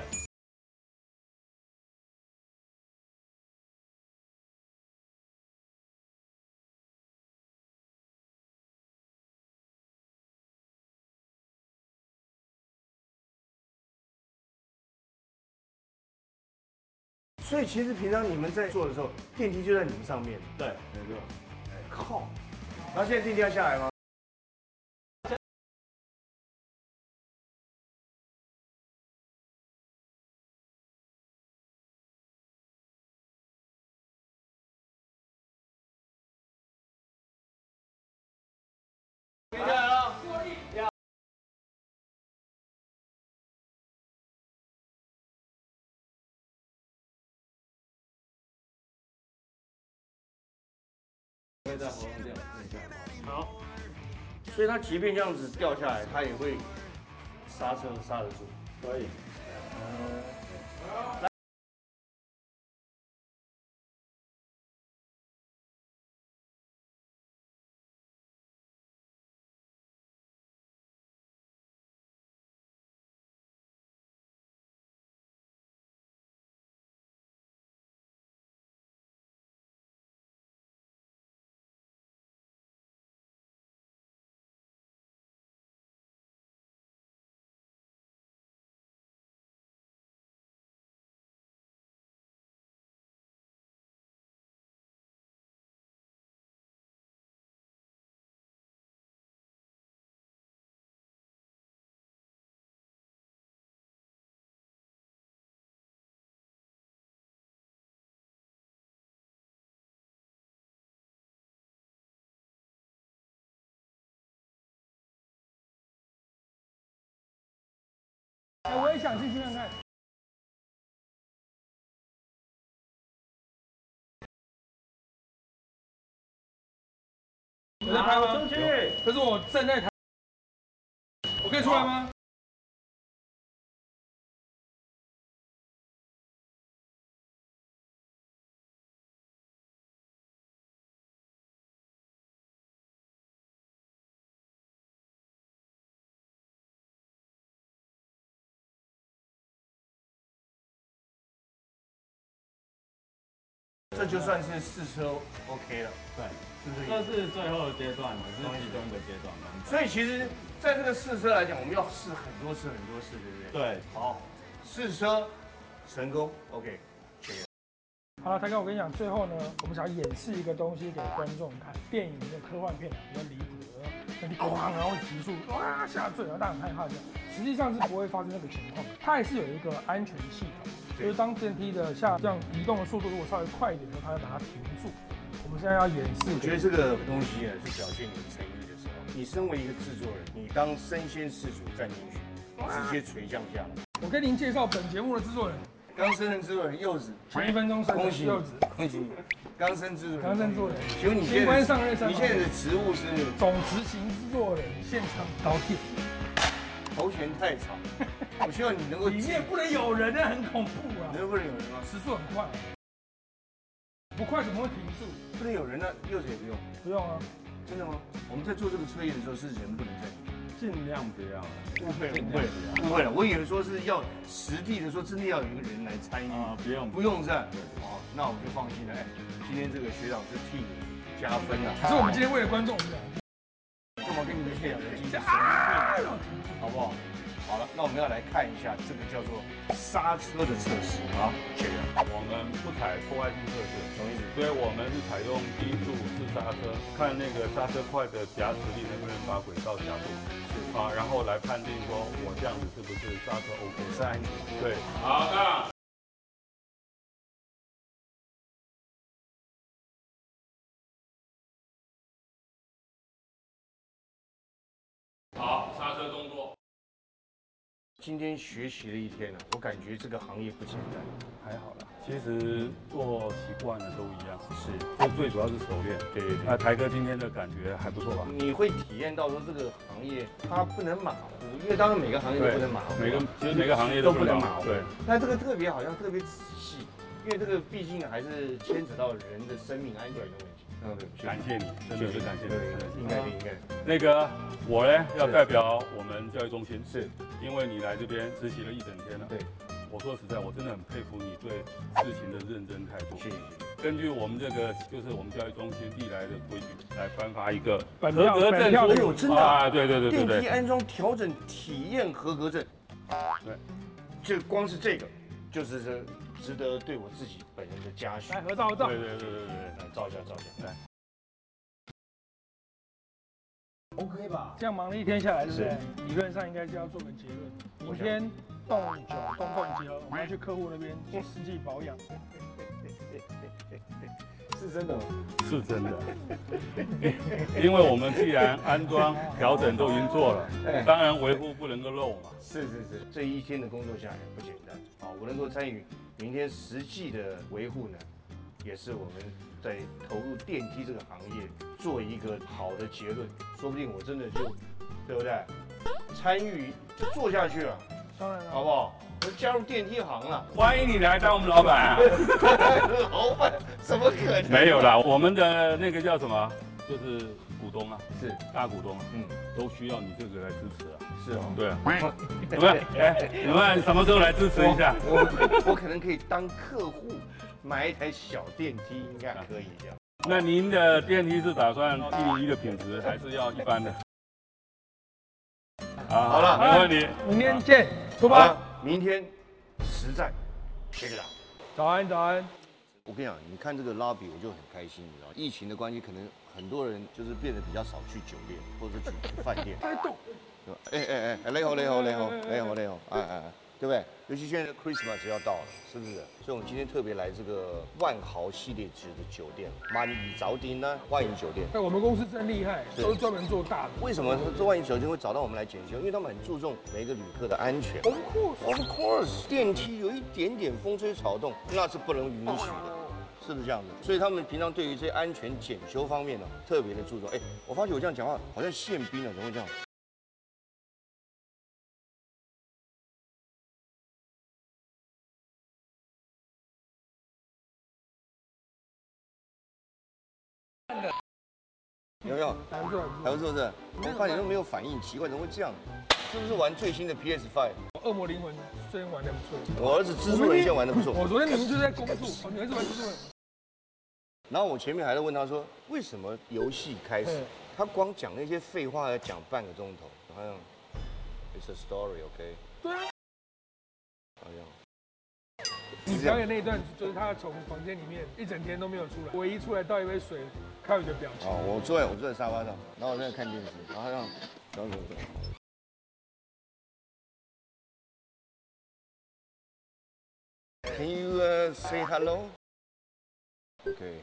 所以其实平常你们在做的时候，电梯就在你们上面。 对，没错。 靠！然后现在电梯要下来吗？接下来了，坐立。可以在喉咙这样摁下来。好。所以它即便这样子掉下来，它也会刹车刹得住。可以。 哎，我也想进去看看。我在拍吗？ 出去。 可是我站在台，我可以出来吗？ 这就算是试车 OK 了， 对， 是不是？ 这是最后的阶段，只是其中一个阶段。 所以其实在这个试车来讲，我们要试很多次很多次，对不对？ 对， 好，试车成功 ，OK。 好了，台哥，我跟你讲，最后呢，我们想要演示一个东西给观众看。电影里面科幻片啊，比较离谱的，那你咣然后急速哇下坠，然后大家很害怕这样，实际上是不会发生那个情况的。它还是有一个安全系统，就是当电梯的下这样移动的速度如果稍微快一点的时候，它会把它停住。我们现在要演示， 我觉得这个东西呢是表现你诚意的时候。你身为一个制作人，你当身先士卒站进去，直接垂降下来。 我跟您介绍本节目的制作人。 刚升任制作人柚子， 前一分钟恭喜柚子， 恭喜你！刚升制作人， 刚升制作人， 请问你现在上任，你现在的职务是总执行制作人，现场导演。 头衔太长，我希望你能够里面不能有人，那很恐怖啊！ 能不能有人吗？ 时速很快，不快怎么会停住？ 不能有人，那柚子也不用， 不用啊， 真的吗？我们在做这个测验的时候是人不能在里面。 尽量不要了， 误会了，误会了，误会了。我以为说是要实地的说，真的要有一个人来参与啊，不用， 不用这样。哦，那我们就放心了。哎，今天这个学长是替你加分了。 可是我们今天为了观众，我们俩干嘛跟你们这两个进行神经病，好不好？好了，那我们要来看一下这个叫做刹车的测试。好，学长， 我们不采破坏性测试， 什么意思？ 所以我们是采用低速式刹车，看那个刹车块的夹实力能不能把轨道夹住。啊，然后来判定说我这样子是不是刹车 OK， 是安全。 对，好的。好，刹车动作。 今天学习了一天了，我感觉这个行业不简单。 还好啦，其实做习惯了都一样。 是， 这最主要是熟练。 对对对。 那台哥今天的感觉还不错吧？ 你会体验到说这个行业它不能马虎，因为当然每个行业都不能马虎， 每个其实每个行业都都不能马虎。 对。 那这个特别好像特别仔细，因为这个毕竟还是牵扯到人的生命安全的问题。嗯，对， 感谢你，真的是感谢你，真的是应该的，应该的。 那个我呢，要代表我们教育中心， 是因为你来这边实习了一整天了。 对。 我说实在，我真的很佩服你对事情的认真态度。 谢谢。 根据我们这个就是我们教育中心历来的规矩，来颁发一个合格证书。 哎呦，真的啊，对对对对对。 电梯安装调整体验合格证。 对。 这光是这个，就是这值得对我自己本人的嘉许。 来合照合照。 对对对对对， 来照一下照一下，来。OK 吧？ 这样忙了一天下来，对不对？理论上应该是要做个结论。明天动九动动结合，我们要去客户那边去实际保养。 是真的吗？ 是真的。因为我们既然安装、调整都已经做了，当然维护不能够漏嘛。 是是是，这一天的工作下来不简单。好，我能够参与明天实际的维护呢，也是我们在投入电梯这个行业做一个好的结论。说不定我真的就，对不对？参与就做下去了， 当然了， 好不好？我加入电梯行了。 欢迎你来当我们老板啊！ 老板怎么可能？ 没有啦，我们的那个叫什么，就是股东啊， 是大股东啊， 嗯， 都需要你这个来支持啊。 是哦。 对啊，你们哎，你们什么时候来支持一下？ 我我可能可以当客户买一台小电梯，应该可以这样。 那您的电梯是打算一零一的品质，还是要一般的？啊， 好了， 没问题。 明天见，出发。 明天实战，谢谢大家。 早安早安。 我跟你讲，你看这个 lobby 我就很开心，你知道，疫情的关系，可能很多人就是变得比较少去酒店或者是去去饭店。 在动。 哎哎哎，你好你好你好你好你好，哎哎哎，对不对？尤其现在 Christmas 要到了，是不是？所以我们今天特别来这个万豪系列级的酒店，万怡早丁呢，万怡酒店。 哎，我们公司真厉害，都是专门做大的。 为什么这万怡酒店会找到我们来检修？因为他们很注重每一个旅客的安全。Of course, of course， 电梯有一点点风吹草动，那是不能允许的。是不是这样子？所以他们平常对于这些安全检修方面呢，特别的注重。哎，我发觉我这样讲话好像宪兵啊，怎么会这样？有没有？ 还不错， 还不错，是不是？我发现都没有反应，奇怪，怎么会这样？是不是玩最新的 P S 五？ 恶魔灵魂最近玩的不错。 我儿子蜘蛛人现在玩的不错。 我昨天明明就在攻速，我女儿子玩蜘蛛人。然后我前面还在问他说，为什么游戏开始，他光讲那些废话要讲半个钟头，好像 It's a story，OK？、Okay? 对啊。 好像。 你表演那一段，就是他从房间里面一整天都没有出来，唯一出来倒一杯水，看你的表情。 哦，我坐在我坐在沙发上，然后我在看电视，然后他让，然后怎么怎么。Can you、uh, say hello? OK。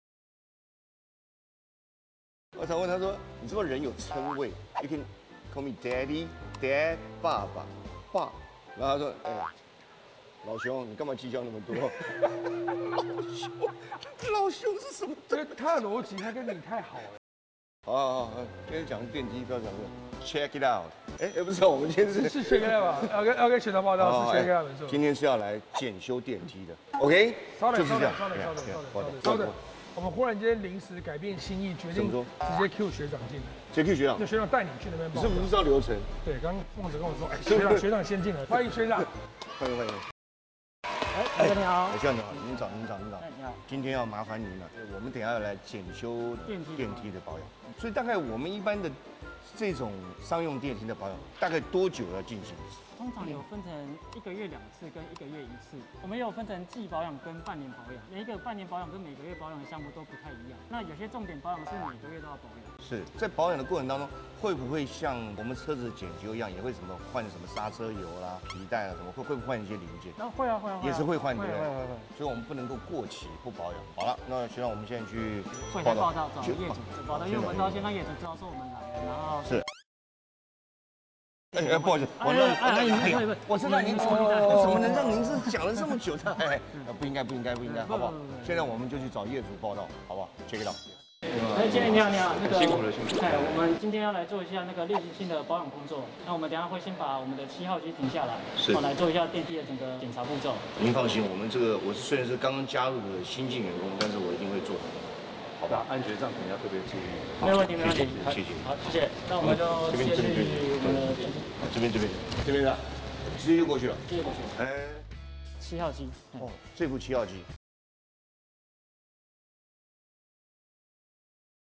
我想问他说，你是不是人有称谓 ？You can call me daddy, dad， 爸爸，爸。然后他说，哎，老兄，你干嘛计较那么多？老兄，老兄是什么？ 这他的逻辑，他跟你太好了。 好好好，今天讲电梯，不要讲这个。Check it out。哎哎，不是，我们今天是是 check it out 吧？要跟要跟学长报道是 check it out 没错。 今天是要来检修电梯的。OK。 稍等， 就是这样。 稍等，稍等，稍等，稍等，稍等。我们忽然间临时改变心意，决定直接 Q 学长进来。 直接 Q 学长。 那学长带你去那边报。 你是不知道流程？ 对，刚刚孟子跟我说，哎，学长学长先进来，欢迎学长。 欢迎欢迎。 哎，大哥你好。 学长你好，您早您早您早。你好。今天要麻烦您了，我们等下要来检修电梯电梯的保养，所以大概我们一般的这种商用电梯的保养，大概多久要进行？ 通常有分成一个月两次跟一个月一次，我们也有分成季保养跟半年保养。每一个半年保养跟每个月保养的项目都不太一样。那有些重点保养是每个月都要保养。 是在保养的过程当中，会不会像我们车子检修一样，也会什么换什么刹车油啦、皮带啊什么，会会不会换一些零件？ 那会啊会啊， 也是会换对不对？ 会会会。 所以我们不能够过期不保养。好了，那学长，我们现在去会来报道找业主报道，因为我们都要先让业主知道说我们来了，然后是。哎哎，不好意思，我让我我是让您出，我怎么能让您是讲了这么久的？哎，不应该，不应该，不应该，好不好？现在我们就去找业主报道，好不好 ？Check it out。 哎，经理你好，你好，那个辛苦了，辛苦了。哎，我们今天要来做一下那个例行性的保养工作。那我们等下会先把我们的七号机停下来，好来做一下电梯的整个检查步骤。 您放心，我们这个我虽然是刚刚加入的新进员工，但是我一定会做好。好吧，安全上肯定要特别注意。 没问题，没问题， 谢谢， 好，谢谢。那我们就直接去我们的电梯。 这边，这边，这边的，直接就过去了。 直接过去。 哎， 七号机。 哦，这部七号机。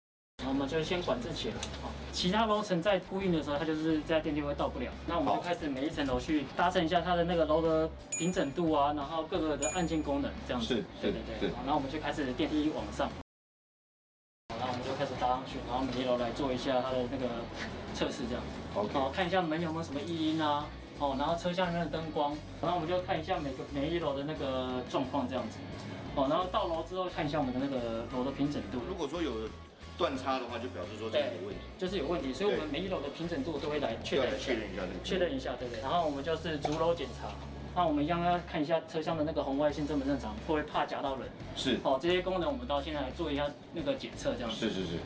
我们就先管制起来。好，其他楼层在呼应的时候，它就是这台电梯会到不了。那我们就开始每一层楼去搭乘一下它的那个楼的平整度啊，然后各个的按键功能这样子。 是， 对对对。然后我们就开始电梯往上。 然后我们就开始搭上去，然后每一楼来做一下它的那个测试，这样子。 OK。 好，看一下门有没有什么异音啊，哦，然后车厢里面的灯光，然后我们就看一下每个每一楼的那个状况，这样子。哦，然后到楼之后看一下我们的那个楼的平整度。 如果说有断差的话，就表示说这有问题。 就是有问题，所以我们每一楼的平整度都会来确认一下， 确认一下这个。 确认一下，对不对？然后我们就是逐楼检查。 那我们一样要看一下车厢的那个红外线正不正常，会不会怕夹到人？ 是。 哦，这些功能我们到现在来做一下那个检测，这样子。 是是是。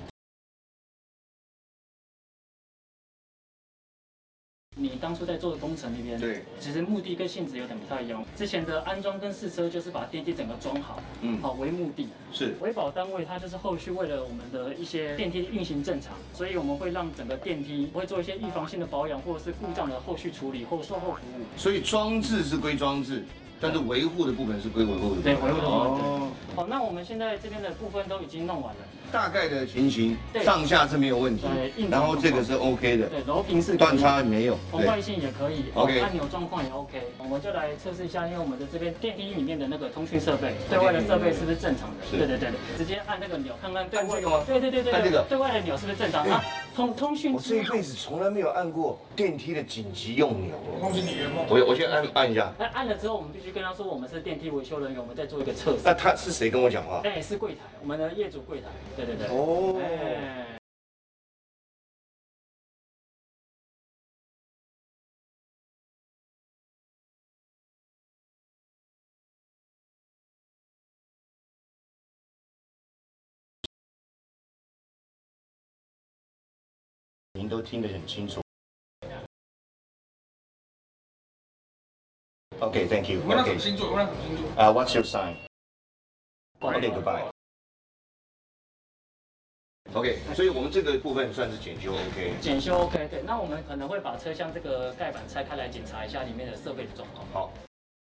你当初在做的工程那边， 对， 其实目的跟性质有点不太一样。之前的安装跟试车就是把电梯整个装好，嗯，好为目的。 是。维保单位它就是后续为了我们的一些电梯运行正常，所以我们会让整个电梯会做一些预防性的保养，或者是故障的后续处理或售后服务。 所以装置是归装置。 但是维护的部分是归维护的， 对维护的部分。哦，好，那我们现在这边的部分都已经弄完了， 大概的情形，上下是没有问题，然后这个是 OK 的， 对，楼平是断差没有， 红外线也可以 ，OK， 按钮状况也 OK， 我们就来测试一下，因为我们的这边电梯里面的那个通讯设备，对外的设备是不是正常的？对对对对，直接按那个钮看看对外，对对对对， 按这个对外的钮是不是正常啊？通通讯， 我这一辈子从来没有按过电梯的紧急用钮， 恭喜你圆梦。 我我先按按一下， 那按了之后，我们必须跟他说我们是电梯维修人员，我们在做一个测试。 那他是谁跟我讲话？ 哎，是柜台，我们的业主柜台。对对对。 哦。您都听得很清楚。Okay, thank you. 问他什么星座？问他什么星座？ 啊 ，What's your sign? Okay, goodbye. OK， 所以我们这个部分算是检修 OK。 检修 OK， 对。那我们可能会把车厢这个盖板拆开来检查一下里面的设备的状况。 好。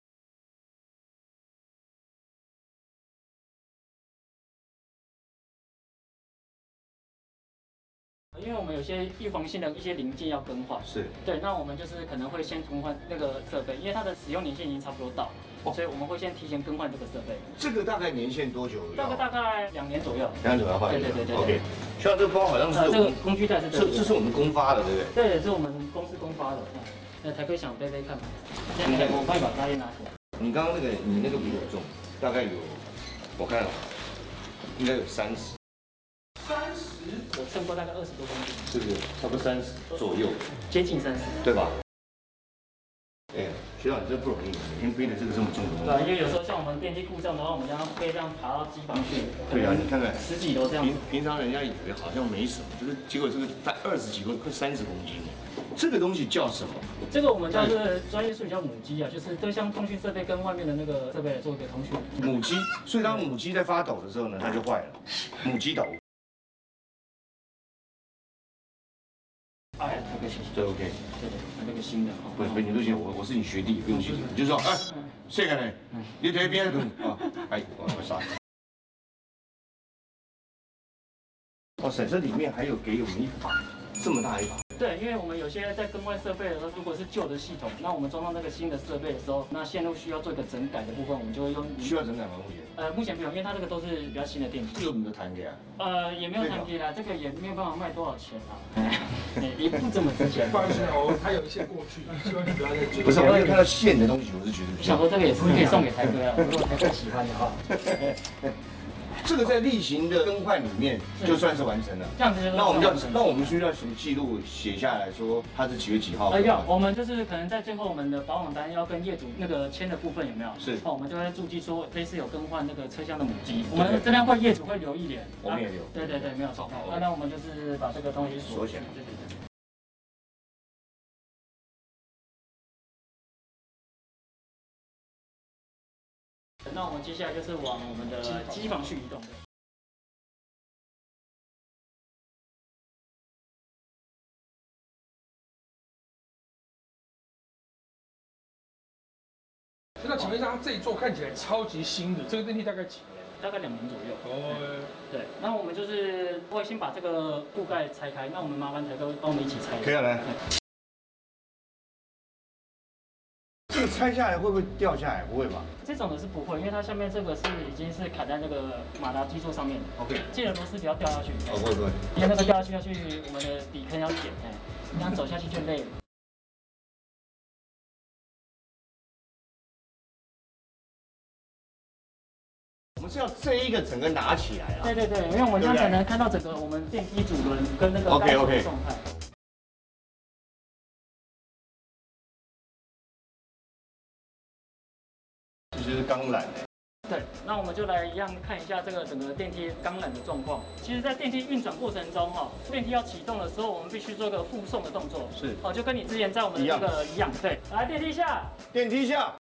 因为我们有些预防性的一些零件要更换， 是对，那我们就是可能会先更换那个设备，因为它的使用年限已经差不多到了，哦、所以我们会先提前更换这个设备。 这个大概年限多久？ 大概大概两年左右。 两年左右换。 对对对对。 OK， 像这个包好像是、 呃、这个工具袋是这这是我们公发的，对不对？ 对，这是我们公司公发的。那台可以想背背看嘛？现在我帮你把拉链拿起来。 你刚刚那个你那个比我重，大概有，我看了，应该有三十。 三十。 我称过大概二十多公斤， 是不是？差不多三十左右， 接近三十， 对吧？哎，学长，你这不容易，每天背的这个这么重的东西。 对，因为有时候像我们电梯故障的话，我们要背这样爬到机房去。 对啊，你看看十几楼这样。 平平常人家以为好像没什么，就是结果这个在二十几公快三十公斤。这个东西叫什么？ 这个我们叫是专业术语叫母机啊，就是这项通讯设备跟外面的那个设备来做一个通讯。 母机，所以当母机在发抖的时候呢，它就坏了，母机抖。 哎，这个谢谢。 这 OK。 对对，那个新的。 不不，你都行，我我是你学弟，不用谢谢，你就说哎，这个呢，你在边上啊，哎，我我杀。哇塞，这里面还有给我们一把这么大一把。 对，因为我们有些在更换设备的时候，如果是旧的系统，那我们装到那个新的设备的时候，那线路需要做一个整改的部分，我们就会用。 需要整改吗？目前？ 呃，目前不用，因为它这个都是比较新的电机。 这个有没有谈给啊？ 呃，也没有谈给啦，这个也没有办法卖多少钱啊，也不怎么值钱。 不好意思哦，它有一些过去，希望你不要再追。 不是，我有看到线的东西，我是觉得。 想说这个也是可以送给台哥啊，如果台哥喜欢的话。 这个在例行的更换里面就算是完成了， 这样子就那我们要，那我们需要什么记录写下来说它是几月几号？ 呃，要，我们就是可能在最后我们的保养单要跟业主那个签的部分有没有？ 是， 哦，我们就会注记说这次有更换那个车厢的母机，我们这边会业主会留一联， 我们也留。 对对对，没有错。那那我们就是把这个东西锁起来。 对对对。那我们接下来就是往我们的机房去移动。 那请问一下，这一座看起来超级新的，这个电梯大概几年？ 大概两年左右。 哦， 对。 那我们就是会先把这个布盖拆开，那我们麻烦台哥帮我们一起拆。 可以来。这个拆下来会不会掉下来？不会吧？ 这种的是不会，因为它下面这个是已经是卡在那个马达基座上面。OK。记得螺丝不要掉下去。 哦，不会不会。 因为那个掉下去下去，我们的底坑要剪，哎，这样走下去就累了。 我们是要这一个整个拿起来啊！ 对对对，因为我们这样才能看到整个我们电梯主轮跟那个钢索的状态。 这就是钢缆哎。 对，那我们就来一样看一下这个整个电梯钢缆的状况。其实，在电梯运转过程中哈，电梯要启动的时候，我们必须做一个附送的动作。是，哦，就跟你之前在我们的那个一样。对，来电梯下， 电梯下。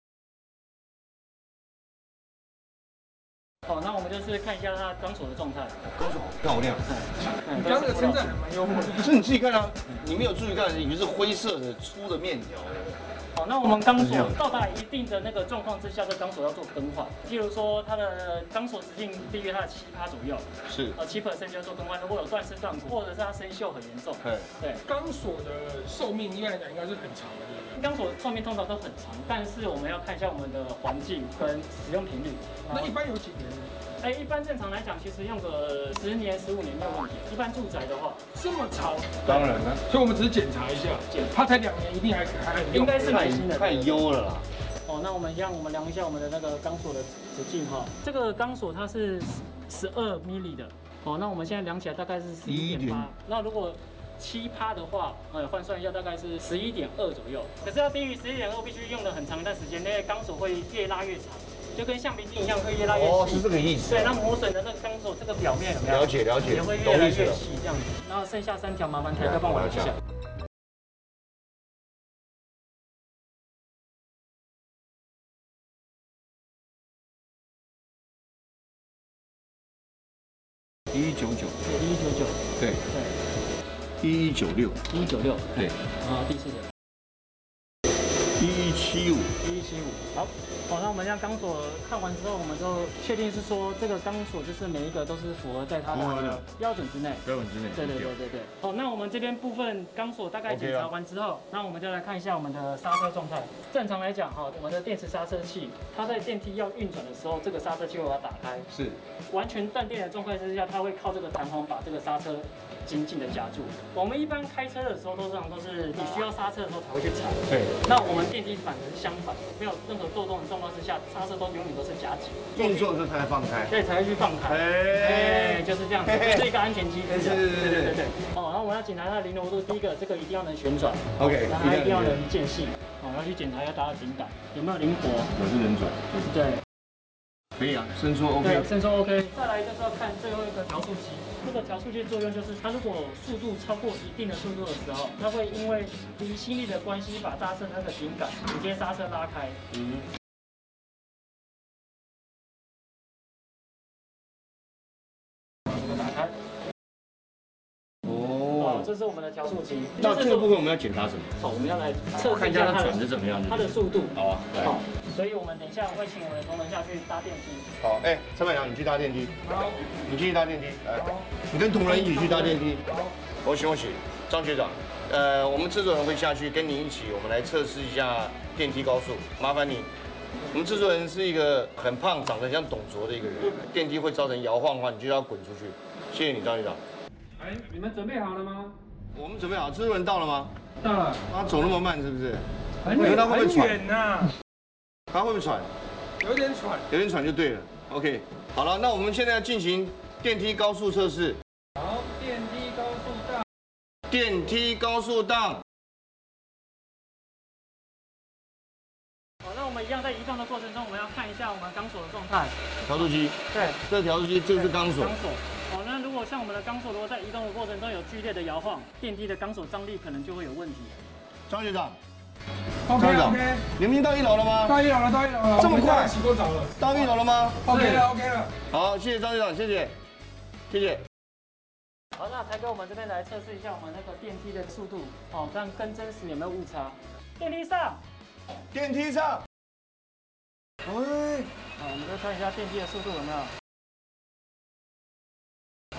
哦，那我们就是看一下它钢索的状态。 钢索好漂亮， 你刚刚的称赞还蛮幽默的。 是你自己看啊，你没有注意看，以为是灰色的粗的面条的。 好，那我们钢索到达一定的那个状况之下，这钢索要做更换。譬如说，它的钢索直径低于它的七趴左右，是呃七 percent 就要做更换。如果有断丝断骨，或者是它生锈很严重，对对， 钢索的寿命一般来讲应该是很长的，对不对？ 钢索寿命通常都很长，但是我们要看一下我们的环境跟使用频率。 那一般有几年？ 哎，一般正常来讲，其实用个十年、十五年没有问题。一般住宅的话， 这么长， 当然了。 所以我们只是检查一下，检它才两年，一定还还很应该是蛮新的， 太优了啦。 哦，那我们一样，我们量一下我们的那个钢索的直径哈。这个钢索它是十二 mm 的，哦，那我们现在量起来大概是十一点八。那如果七趴的话，呃，换算一下大概是十一点二左右。可是要低于十一点二，必须用了很长一段时间，因为钢索会越拉越长。 就跟橡皮筋一样，会越拉越细。哦， 是这个意思。 对，那磨损的那个钢索这个表面有没有？ 了解了解， 也会越来越细这样子。然后剩下三条，麻烦台哥帮我量一下。 一一九九。 对，一一九九。 对对。一一九六。 一一九六。对。然后第四个。 一一七五。 一一七五。好。 好，那我们将钢索看完之后，我们就确定是说这个钢索就是每一个都是符合在它的标准之内。标准之内。对对对对对。好，那我们这边部分钢索大概检查完之后，那我们就来看一下我们的刹车状态。正常来讲，哈，我们的电池刹车器，它在电梯要运转的时候，这个刹车器会把它打开。是。完全断电的状态之下，它会靠这个弹簧把这个刹车紧紧的夹住。我们一般开车的时候，通常都是你需要刹车的时候才会去踩。对。那我们电梯反而是相反，没有任何做动的状况之下，刹车都永远都是夹紧。 运作的时候才会放开。 对，才会去放开。哎，就是这样子，这是一个安全机制。对对对对对。哦，然后我们要检查它的灵活度，第一个这个一定要能旋转。OK。然后它一定要能间隙。哦，要去检查一下它的顶杆有没有灵活。 有是能转。对。可以啊，伸缩 OK。 对，伸缩 OK。再来就是要看最后一个调速机。这个调速器的作用就是，它如果速度超过一定的速度的时候，它会因为离心力的关系，把刹车那个顶杆直接刹车拉开。嗯。把这个打开。哦。这是我们的调速机。 那这个部分我们要检查什么？ 好，我们要来测试一下它转的怎么样，它的速度。好啊。好。所以我们等一下会请我的同仁下去搭电梯。 好，哎，陈百良，你去搭电梯。好。你去搭电梯，来。你跟同仁一起去搭电梯。好。恭喜恭喜，张学长。呃，我们制作人会下去跟您一起，我们来测试一下电梯高速。麻烦你。我们制作人是一个很胖、长得像董卓的一个人。电梯会造成摇晃的话，你就要滚出去。谢谢你，张学长。 哎，你们准备好了吗？ 我们准备好。制作人到了吗？ 到了。 他走那么慢是不是？ 很远，很远呐。 他会不会喘？ 有点喘， 有点喘就对了。OK， 好了，那我们现在要进行电梯高速测试。 好，电梯高速档。 电梯高速档。 好，那我们一样在移动的过程中，我们要看一下我们钢索的状态。 调速机。对，这调速机，这是钢索。 钢索。好，那如果像我们的钢索，如果在移动的过程中有剧烈的摇晃，电梯的钢索张力可能就会有问题。 张学长。 OK OK， 你们已经到一楼了吗？ 到一楼了，到一楼了。 这么快？ 洗过澡了。 到一楼了吗 ？OK 了 OK 了。 好，谢谢张学长，谢谢，谢谢。 好，那台哥，我们这边来测试一下我们那个电梯的速度，哦，看跟真实有没有误差。电梯上， 电梯上。哎， 好，我们再看一下电梯的速度有没有。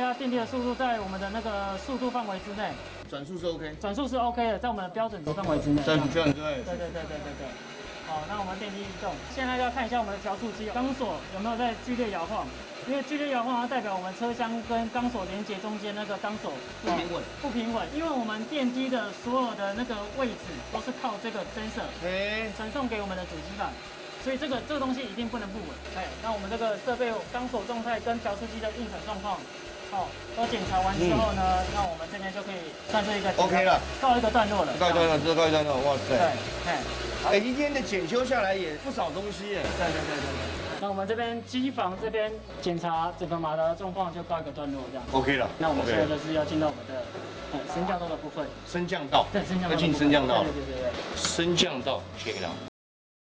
它电梯的速度在我们的那个速度范围之内， 转速是 OK， 转速是 OK 的，在我们的标准值范围之内。 在标准之内。 对对对对对对。好，那我们电梯移动，现在要看一下我们的调速机钢索有没有在剧烈摇晃，因为剧烈摇晃它代表我们车厢跟钢索连接中间那个钢索不平稳， 不平稳，因为我们电梯的所有的那个位置都是靠这个 sensor 传送给我们的主机板。所以这个这个东西一定不能不稳。哎，那我们这个设备钢索状态跟调速机的运转状况，好、哦，都检查完之后呢，嗯、那我们这边就可以算是一个 OK 了， 告一个段落了。 告一段落，这告一段落，哇塞！ 对，哎， 哎，一天的检修下来也不少东西耶。 对对对对对。那我们这边机房这边检查整个马达的状况就告一个段落，这样。 OK 了。 那我们现在就是要进到我们的呃升降道的部分。 升降道。 对，升降道。 要进升降道。 对对对对。 升降道 ，check it out。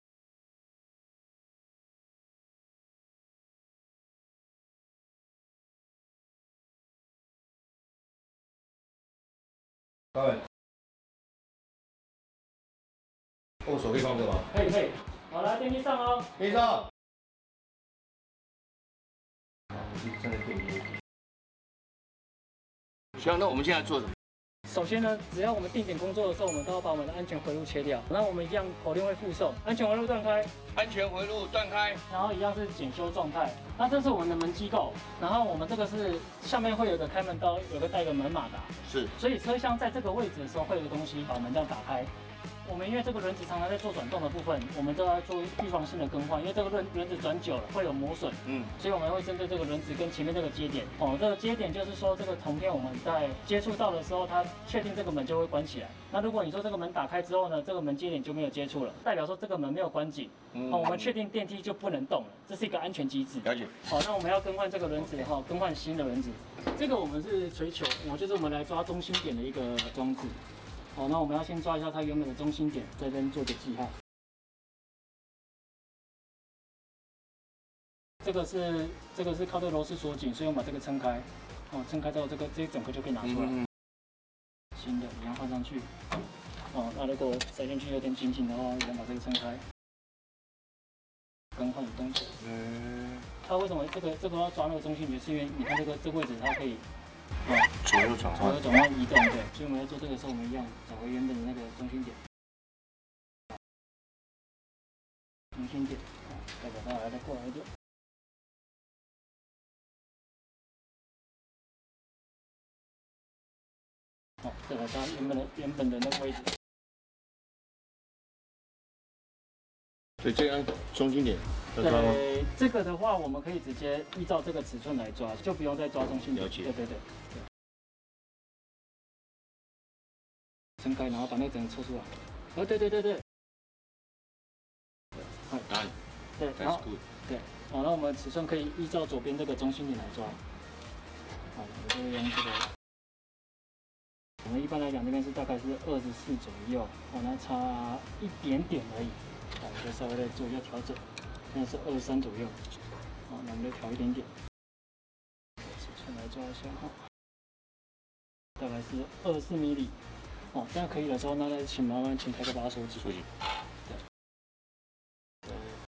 各位，哦，手可以放这吗？ 可以可以。好，来电梯上哦。 电梯上。好，我是站在电梯。行，那我们现在做什么？ 首先呢，只要我们定点工作的时候，我们都要把我们的安全回路切掉。那我们一样口令会附送，安全回路断开， 安全回路断开， 然后一样是检修状态。那这是我们的门机构，然后我们这个是下面会有一个开门刀，有个带一个门马达， 是， 所以车厢在这个位置的时候会有个东西把门这样打开。我们因为这个轮子常常在做转动的部分，我们都要做预防性的更换，因为这个轮轮子转久了会有磨损，嗯，所以我们会针对这个轮子跟前面这个接点，哦，这个接点就是说这个铜片我们在接触到的时候，它确定这个门就会关起来。那如果你说这个门打开之后呢，这个门接点就没有接触了，代表说这个门没有关紧，哦，我们确定电梯就不能动了，这是一个安全机制。 了解。 好，那我们要更换这个轮子哈，更换新的轮子。这个我们是锤球，我就是我们来抓中心点的一个装置。好，那我们要先抓一下它原本的中心点，在这边做个记号。这个是这个是靠这个螺丝锁紧，所以我们把这个撑开。哦，撑开之后，这个这一整个就可以拿出来。嗯、新的一样换上去。哦，那如果塞进去有点紧紧的话，我们把这个撑开。更换东西。嗯。它为什么这个这个要抓那个中心点？是因为你看这个这个位置它可以。 哦，左右转换， 左右转换移动，对，所以我们要做这个时候，我们一样找回原本的那个中心点，中心点，再把它来再过来一点。好，再把它原本的原本的那个位置。 所以这样中心点要抓吗？ 对，这个的话，我们可以直接依照这个尺寸来抓，就不用再抓中心点。 了解。 对对对。撑开，然后把那个整个抽出来。哦，对对对对。 好，done。 对，然后对，好，那我们尺寸可以依照左边这个中心点来抓。好，我就用这个。我们一般来讲，这边是大概是二十四左右，哦，那差一点点而已。好，我就稍微再做一下调整，现在是二十三左右。好，那我们就调一点点。尺寸来抓一下哈，大概是二十四米米。哦，这样可以的时候，那再请麻烦请台哥把它收紧。收紧。对。对。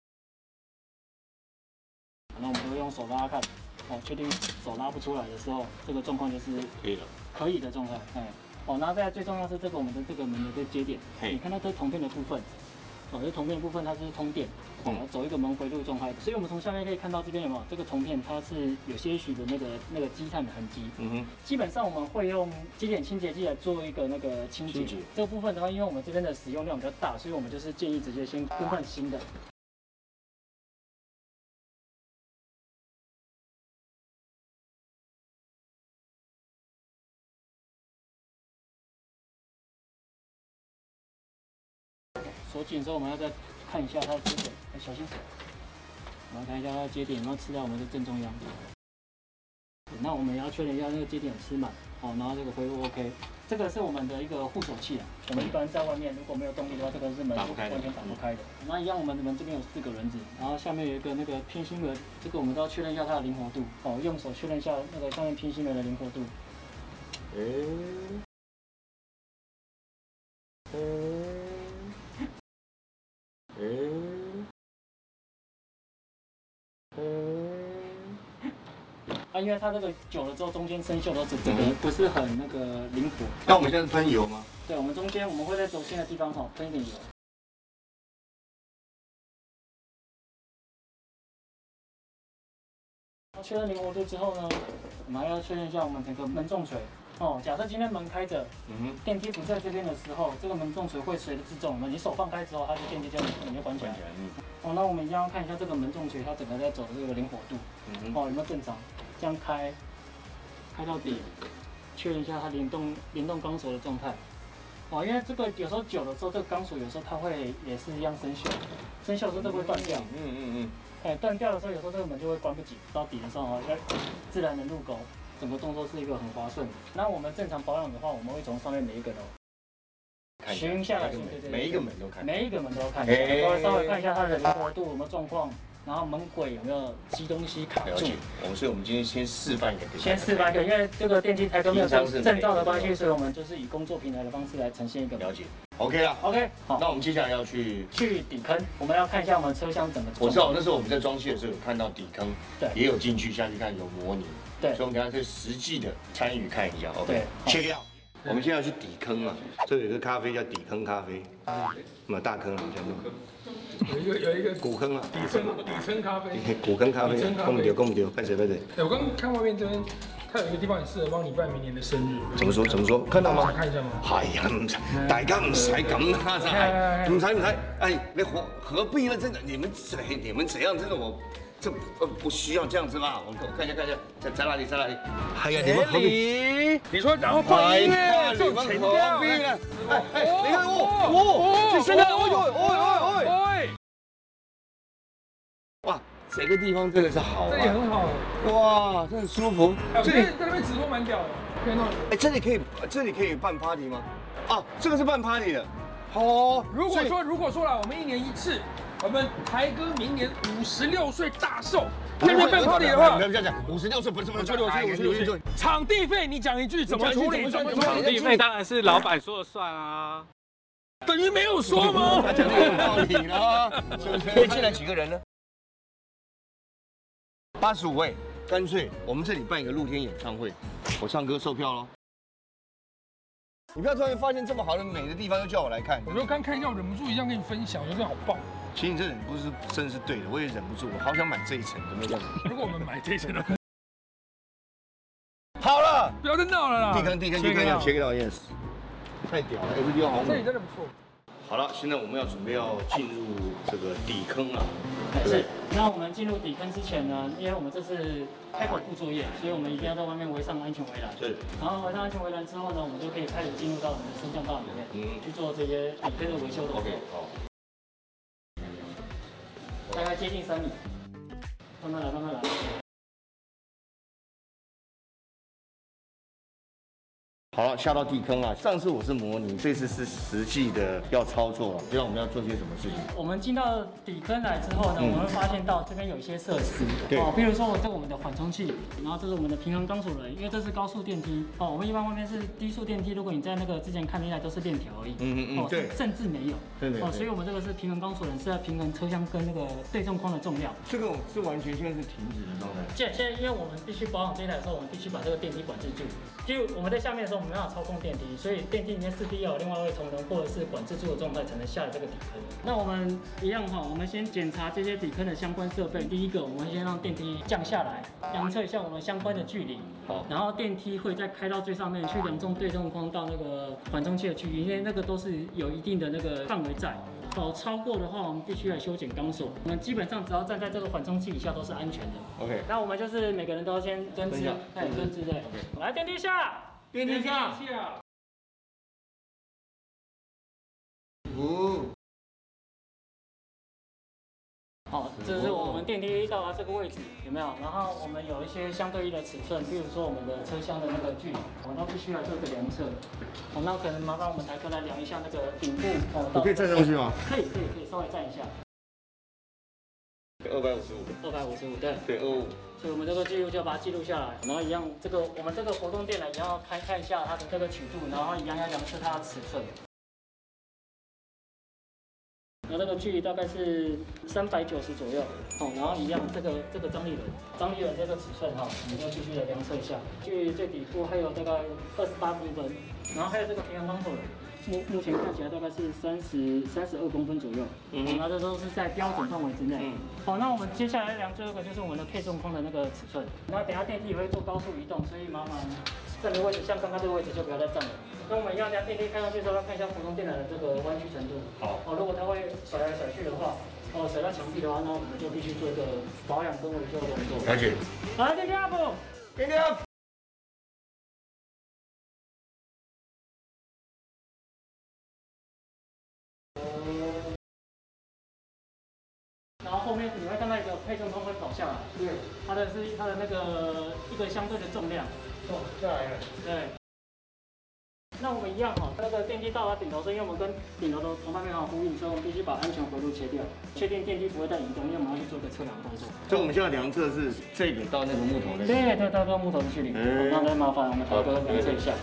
那我们会用手拉看，哦，确定手拉不出来的时候，这个状况就是可以了， 可以的状态。哎，哦，那再最重要是这个我们的这个门的这个接点，你看它这铜片的部分，哦，这铜片的部分它是通电，哦，走一个门回路状态，所以我们从下面可以看到这边有没有这个铜片，它是有些许的那个那个积碳的痕迹。嗯哼。基本上我们会用接点清洁剂来做一个那个清洁。清洁。这个部分的话，因为我们这边的使用量比较大，所以我们就是建议直接先更换新的。锁紧之后，我们要再看一下它的接点，哎，小心。我们看一下它的接点有没有吃到我们的正中央。那我们也要确认一下那个接点有吃满，哦，然后这个回路 OK。这个是我们的一个护锁器啊。我们一般在外面如果没有动力的话，这个是门是完全打不开的。那一样，我们的门这边有四个轮子，然后下面有一个那个偏心轮，这个我们都要确认一下它的灵活度，哦，用手确认一下那个上面偏心轮的灵活度。诶。诶。 啊，因为它这个久了之后，中间生锈都是这个不是很那个灵活。 那我们现在喷油吗？ 对，我们中间我们会在轴线的地方哈喷一点油。确认灵活度之后呢，我们还要确认一下我们整个门重锤。哦，假设今天门开着，嗯电梯不在这边的时候，这个门重锤会随着自重，你手放开之后，它的电梯就你就关起来。哦，那我们一样看一下这个门重锤它整个在走的这个灵活度，嗯哦有没有正常？这样开，开到底，确认一下它联动联动钢索的状态。哦，因为这个有时候久了之后，这个钢索有时候它会也是一样生锈，生锈的时候这个会断掉。嗯嗯嗯。哎，断掉的时候，有时候这个门就会关不紧，到底的时候哈，要自然的入钩，整个动作是一个很滑顺的。那我们正常保养的话，我们会从上面每一个都巡下来，对对对， 每一个门都看， 每一个门都看一下，稍微稍微看一下它的灵活度有没有状况，然后门轨有没有吸东西卡住。 我们所以我们今天先示范一个， 先示范一个，因为这个电梯台都没有证照的关系，所以我们就是以工作平台的方式来呈现一个了解。OK 了 ，OK， 好， 那我们接下来要去去底坑，我们要看一下我们车厢整个。 我知道那时候我们在装卸的时候有看到底坑， 对， 也有进去下去看有模拟， 对， 所以我们等下可以实际的参与看一下 ，OK，check it out。我们现在要去底坑啊，这有一个咖啡叫底坑咖啡，那么大坑啊，这样有一个有一个古坑啊， 底层底层咖啡， 古坑咖啡，跟我们丢跟我们丢，拍谁拍谁。 哎，我刚刚看外面这边。它有一个地方很适合帮你办明年的生日。 怎么说？怎么说？看到吗？ 看一下吗？ 哎呀，唔使，大家唔使咁啦，真係唔使唔使。哎，你何何必呢？真的，你们怎你们怎样？真的我这呃不需要这样子吧？我我看一下看一下，在在哪里在哪里？哎呀，你们何必？ 你说然后放音乐， 你们何必呢？哎哎，你看哦哦，这现在哦哟哦哦哦，哇！这个地方真的是好、啊， 这里很好， 哇，这很舒服。 这里在那边直播蛮屌的，看到。 哎，这里可以，这里可以办 party 吗？啊，这个是办 party 的。哦， 如果说如果说了，我们一年一次，我们台哥明年五十六岁大寿，那边办 party 的话， 不要这样讲，五十六岁不是不是五十六岁，五十六岁。场地费你讲一句怎么处理？怎么处理？ 场地费当然是老板说了算啊。 等于没有说吗？ 他讲的有道理了，是不是？可以进来几个人呢？八十五位，干脆我们这里办一个露天演唱会，我唱歌售票咯。你不要突然发现这么好的美的地方，又叫我来看。 我就刚看一下，我忍不住一样跟你分享，我觉得好棒。 其实你这忍不是真的是对的，我也忍不住，我好想买这一层，有没有这样子？ 如果我们买这一层的话， 好了， 不要再闹了啦！ 地坑地坑地坑要切给到 yes， 太屌了，这地方好美。 这里真的不错。 好了，现在我们要准备要进入这个底坑了。 是。那我们进入底坑之前呢，因为我们这是开口部作业，所以我们一定要在外面围上安全围栏。 是。 然后围上安全围栏之后呢，我们就可以开始进入到我们的升降道里面，嗯，去做这些底坑的维修动作。OK， 好。大概接近三米，慢慢来，慢慢来。 好了，下到地坑了。上次我是模拟，这次是实际的要操作了。知道我们要做些什么事情？ 我们进到底坑来之后呢，嗯、我们会发现到这边有一些设施，哦，比如说这我们的缓冲器，然后这是我们的平衡钢索轮，因为这是高速电梯，哦，我们一般外面是低速电梯，如果你在那个之前看进来都是链条而已，嗯嗯嗯，哦，对，甚至没有，对对，哦，所以我们这个是平衡钢索轮，是在平衡车厢跟那个对重框的重量。 这个是完全现在是停止的状态。 现现在因为我们必须保养这一台的时候，我们必须把这个电梯管制住，就我们在下面的时候，我们没办法操控电梯，所以电梯里面势必要有另外一位同仁或者是管制住的状态才能下来这个底坑。那我们一样哈，我们先检查这些底坑的相关设备。第一个，我们先让电梯降下来，量测一下我们相关的距离。好，然后电梯会再开到最上面去量重对重框到那个缓冲器的区域，因为那个都是有一定的那个范围在。哦，超过的话，我们必须来修剪钢索。我们基本上只要站在这个缓冲器以下都是安全的。OK， 那我们就是每个人都要先蹲姿，哎，蹲姿对。OK， 来电梯下。电梯下。哦。好，这是我们电梯到达这个位置，有没有？然后我们有一些相对应的尺寸，比如说我们的车厢的那个距离，我们都必须来做一个量测。哦，那可能麻烦我们台客来量一下那个顶部。哦， 我可以站上去吗？ 可以，可以，可以，稍微站一下。 二百五十五。 二百五十五，对。 对，二五。 所以我们这个记录就要把它记录下来，然后一样，这个我们这个活动电缆也要看看一下它的这个曲度，然后一样要量测它的尺寸。 那这个距离大概是三百九十左右，哦，然后一样这个这个张力轮，张力轮这个尺寸哈，我们就必须来量测一下，距离最底部还有大概二十八公分，然后还有这个平衡钢索轮。 目目前看起来大概是三十三十二公分左右，嗯，那这都是在标准范围之内。嗯，好，那我们接下来量最后一个就是我们的配重框的那个尺寸。那等下电梯也会做高速移动，所以麻烦站的位置像刚刚这个位置就不要再站了。那我们一样，等下电梯开上去之后要看一下浮动电缆的这个弯曲程度。好，哦，如果它会甩来甩去的话，哦，甩到墙壁的话，那我们就必须做一个保养跟维修的动作。 了解。 来，电梯 up， 电梯 up。 然后后面你会看到一个配重框会倒下来，对，它的是它的那个一个相对的重量， 哦，下来了， 对。那我们一样哈，那个电梯到达顶头，是因为我们跟顶头的同伴没有呼应，所以我们必须把安全回路切掉，确定电梯不会再移动，因为我们要去做一个测量动作。 所以我们现在量测是这个到那个木头的， 对对，到到木头的距离。那再麻烦我们大哥量测一下。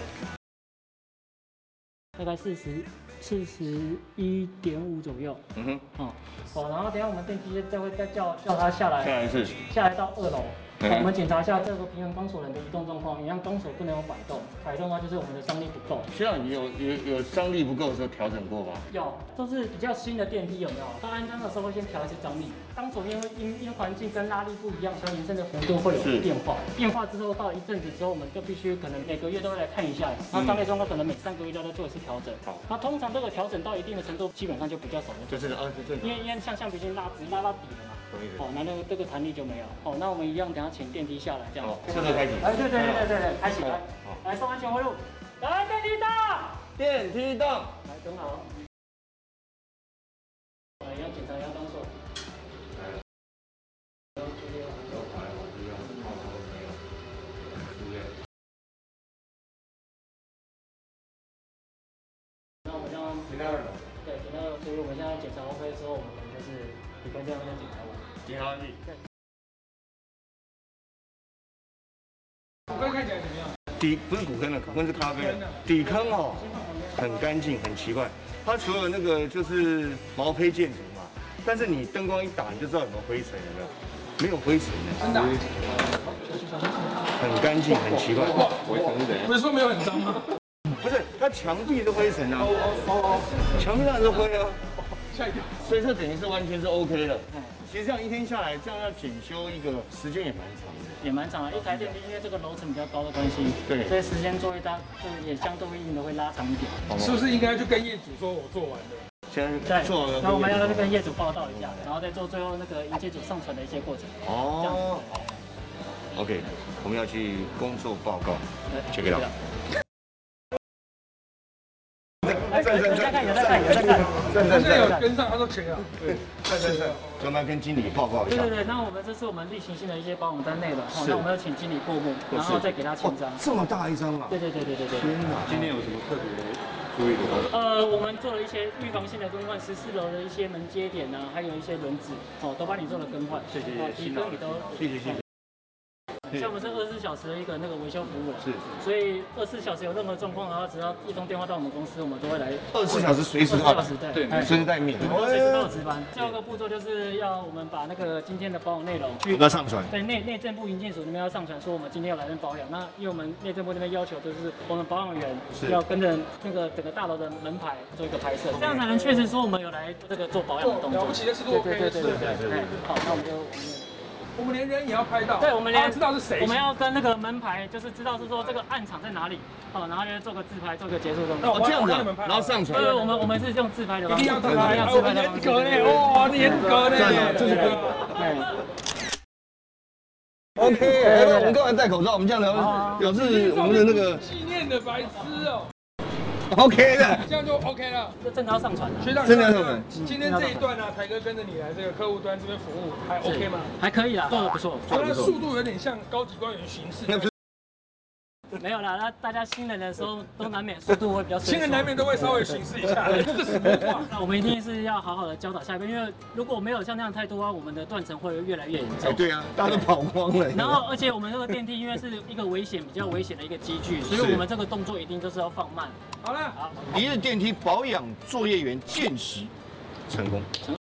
大概四十四十一点五左右。嗯哼。哦，好，然后等下我们电梯再会再叫叫他下来。 下来是。下来到二楼。我们检查一下这个平衡钢索轮的移动状况，一样钢索不能有摆动，摆动的话就是我们的张力不够。 这样有有有张力不够的时候调整过吗？ 有，都是比较新的电梯有没有？它安装的时候会先调一次张力，钢索因为因因环境跟拉力不一样，所以延伸的幅度会有变化。变化之后到一阵子之后，我们就必须可能每个月都会来看一下，那张力状况可能每三个月都要做一次调整。好，那通常这个调整到一定的程度，基本上就比较少了。 就是啊，就因为因为像橡皮筋拉直拉到底了嘛。 哦，那那个这个弹力就没有。哦，那我们一样，等下请电梯下来，这样。 这个开启。 哎，对对对对对对，开启来。好，来送安全回路。来，电梯到。 电梯到。 来，等好。来，要检查一下钢索。那我们这样。停到二楼。对，停到，所以我们现在检查 OK 之后，我们可能就是你跟这样再检查完。 检查完毕。 骨坑看起来怎么样？ 底不是骨坑的，骨坑是咖啡的。底坑哦，很干净，很奇怪。它除了那个就是毛坯建筑嘛，但是你灯光一打，你就知道有没有灰尘，有没有？没有灰尘的， 真的。 很干净，很奇怪。 灰尘是怎样？不是说没有很脏吗？ 不是，它墙壁是灰尘啊。哦哦。墙壁当然是灰啊。 吓一跳。 所以这等于是完全是 OK 的。其实这样一天下来，这样要检修一个时间也蛮长的。 也蛮长的，一台电梯因为这个楼层比较高的关系，对，所以时间做一单就也相对应的会拉长一点。 是不是应该去跟业主说我做完了？ 现在做了， 那我们要去跟业主报道一下，然后再做最后那个迎接组上传的一些过程。 哦。OK， 我们要去工作报告 ，check it out。 在在在看，有在看，有在看。 现在有跟上，他说请啊。对， 在在在。专门跟经理报告一下。 对对对，那我们这是我们例行性的一些保养单内容，那我们要请经理过目，然后再给他签章。 这么大一张啊！ 对对对对对对。 天哪！今天有什么特别注意的吗？ 呃，我们做了一些预防性的更换，十四楼的一些门接点啊，还有一些轮子，哦，都帮你做了更换。 谢谢谢谢。 提供你都。 谢谢谢谢。 像我们是二十四小时的一个那个维修服务， 是， 所以二十四小时有任何状况的话，只要一通电话到我们公司，我们都会来。 二十四小时随时到， 对， 随时待命， 我们随时都有值班。最后一个步骤就是要我们把那个今天的保养内容去要上传。 对，内内政部营建署那边要上传，说我们今天要来人保养。那因为我们内政部那边要求就是我们保养员要跟着那个整个大楼的门牌做一个拍摄，这样才能确实说我们有来这个做保养的动作。 了不起的是 OK 的， 对对对对对。好，那我们就我们。 我们连人也要拍到， 对，我们连知道是谁， 我们要跟那个门牌，就是知道是说这个暗场在哪里，哦，然后就做个自拍，做个结束动作。 哦，这样子，然后上传。 对，我们我们是用自拍的方式， 一定要自拍， 要自拍的方式。 严格呢，哇，严格呢， 这是对。 OK，哎，我们刚才戴口罩，我们这样聊，表示我们的那个纪念的白痴哦。 OK 的， 这样就 OK 了。 这真的要上传了， 学长，真的要上传。今天这一段呢，台哥跟着你来这个客户端这边服务，还 OK 吗？ 还可以啦，做的不错。 它的速度有点像高级官员巡视。 没有啦，那大家新人的时候都难免速度会比较。 新人难免都会稍微巡视一下，这是什么话？ 那我们一定是要好好的教导下一辈，因为如果没有像那样态度的话，我们的断层会越来越严重。 对啊，大家都跑光了。 然后，而且我们这个电梯因为是一个危险、比较危险的一个机具，所以我们这个动作一定就是要放慢。 好了，好。 一日电梯保养作业员见习， 成功。 成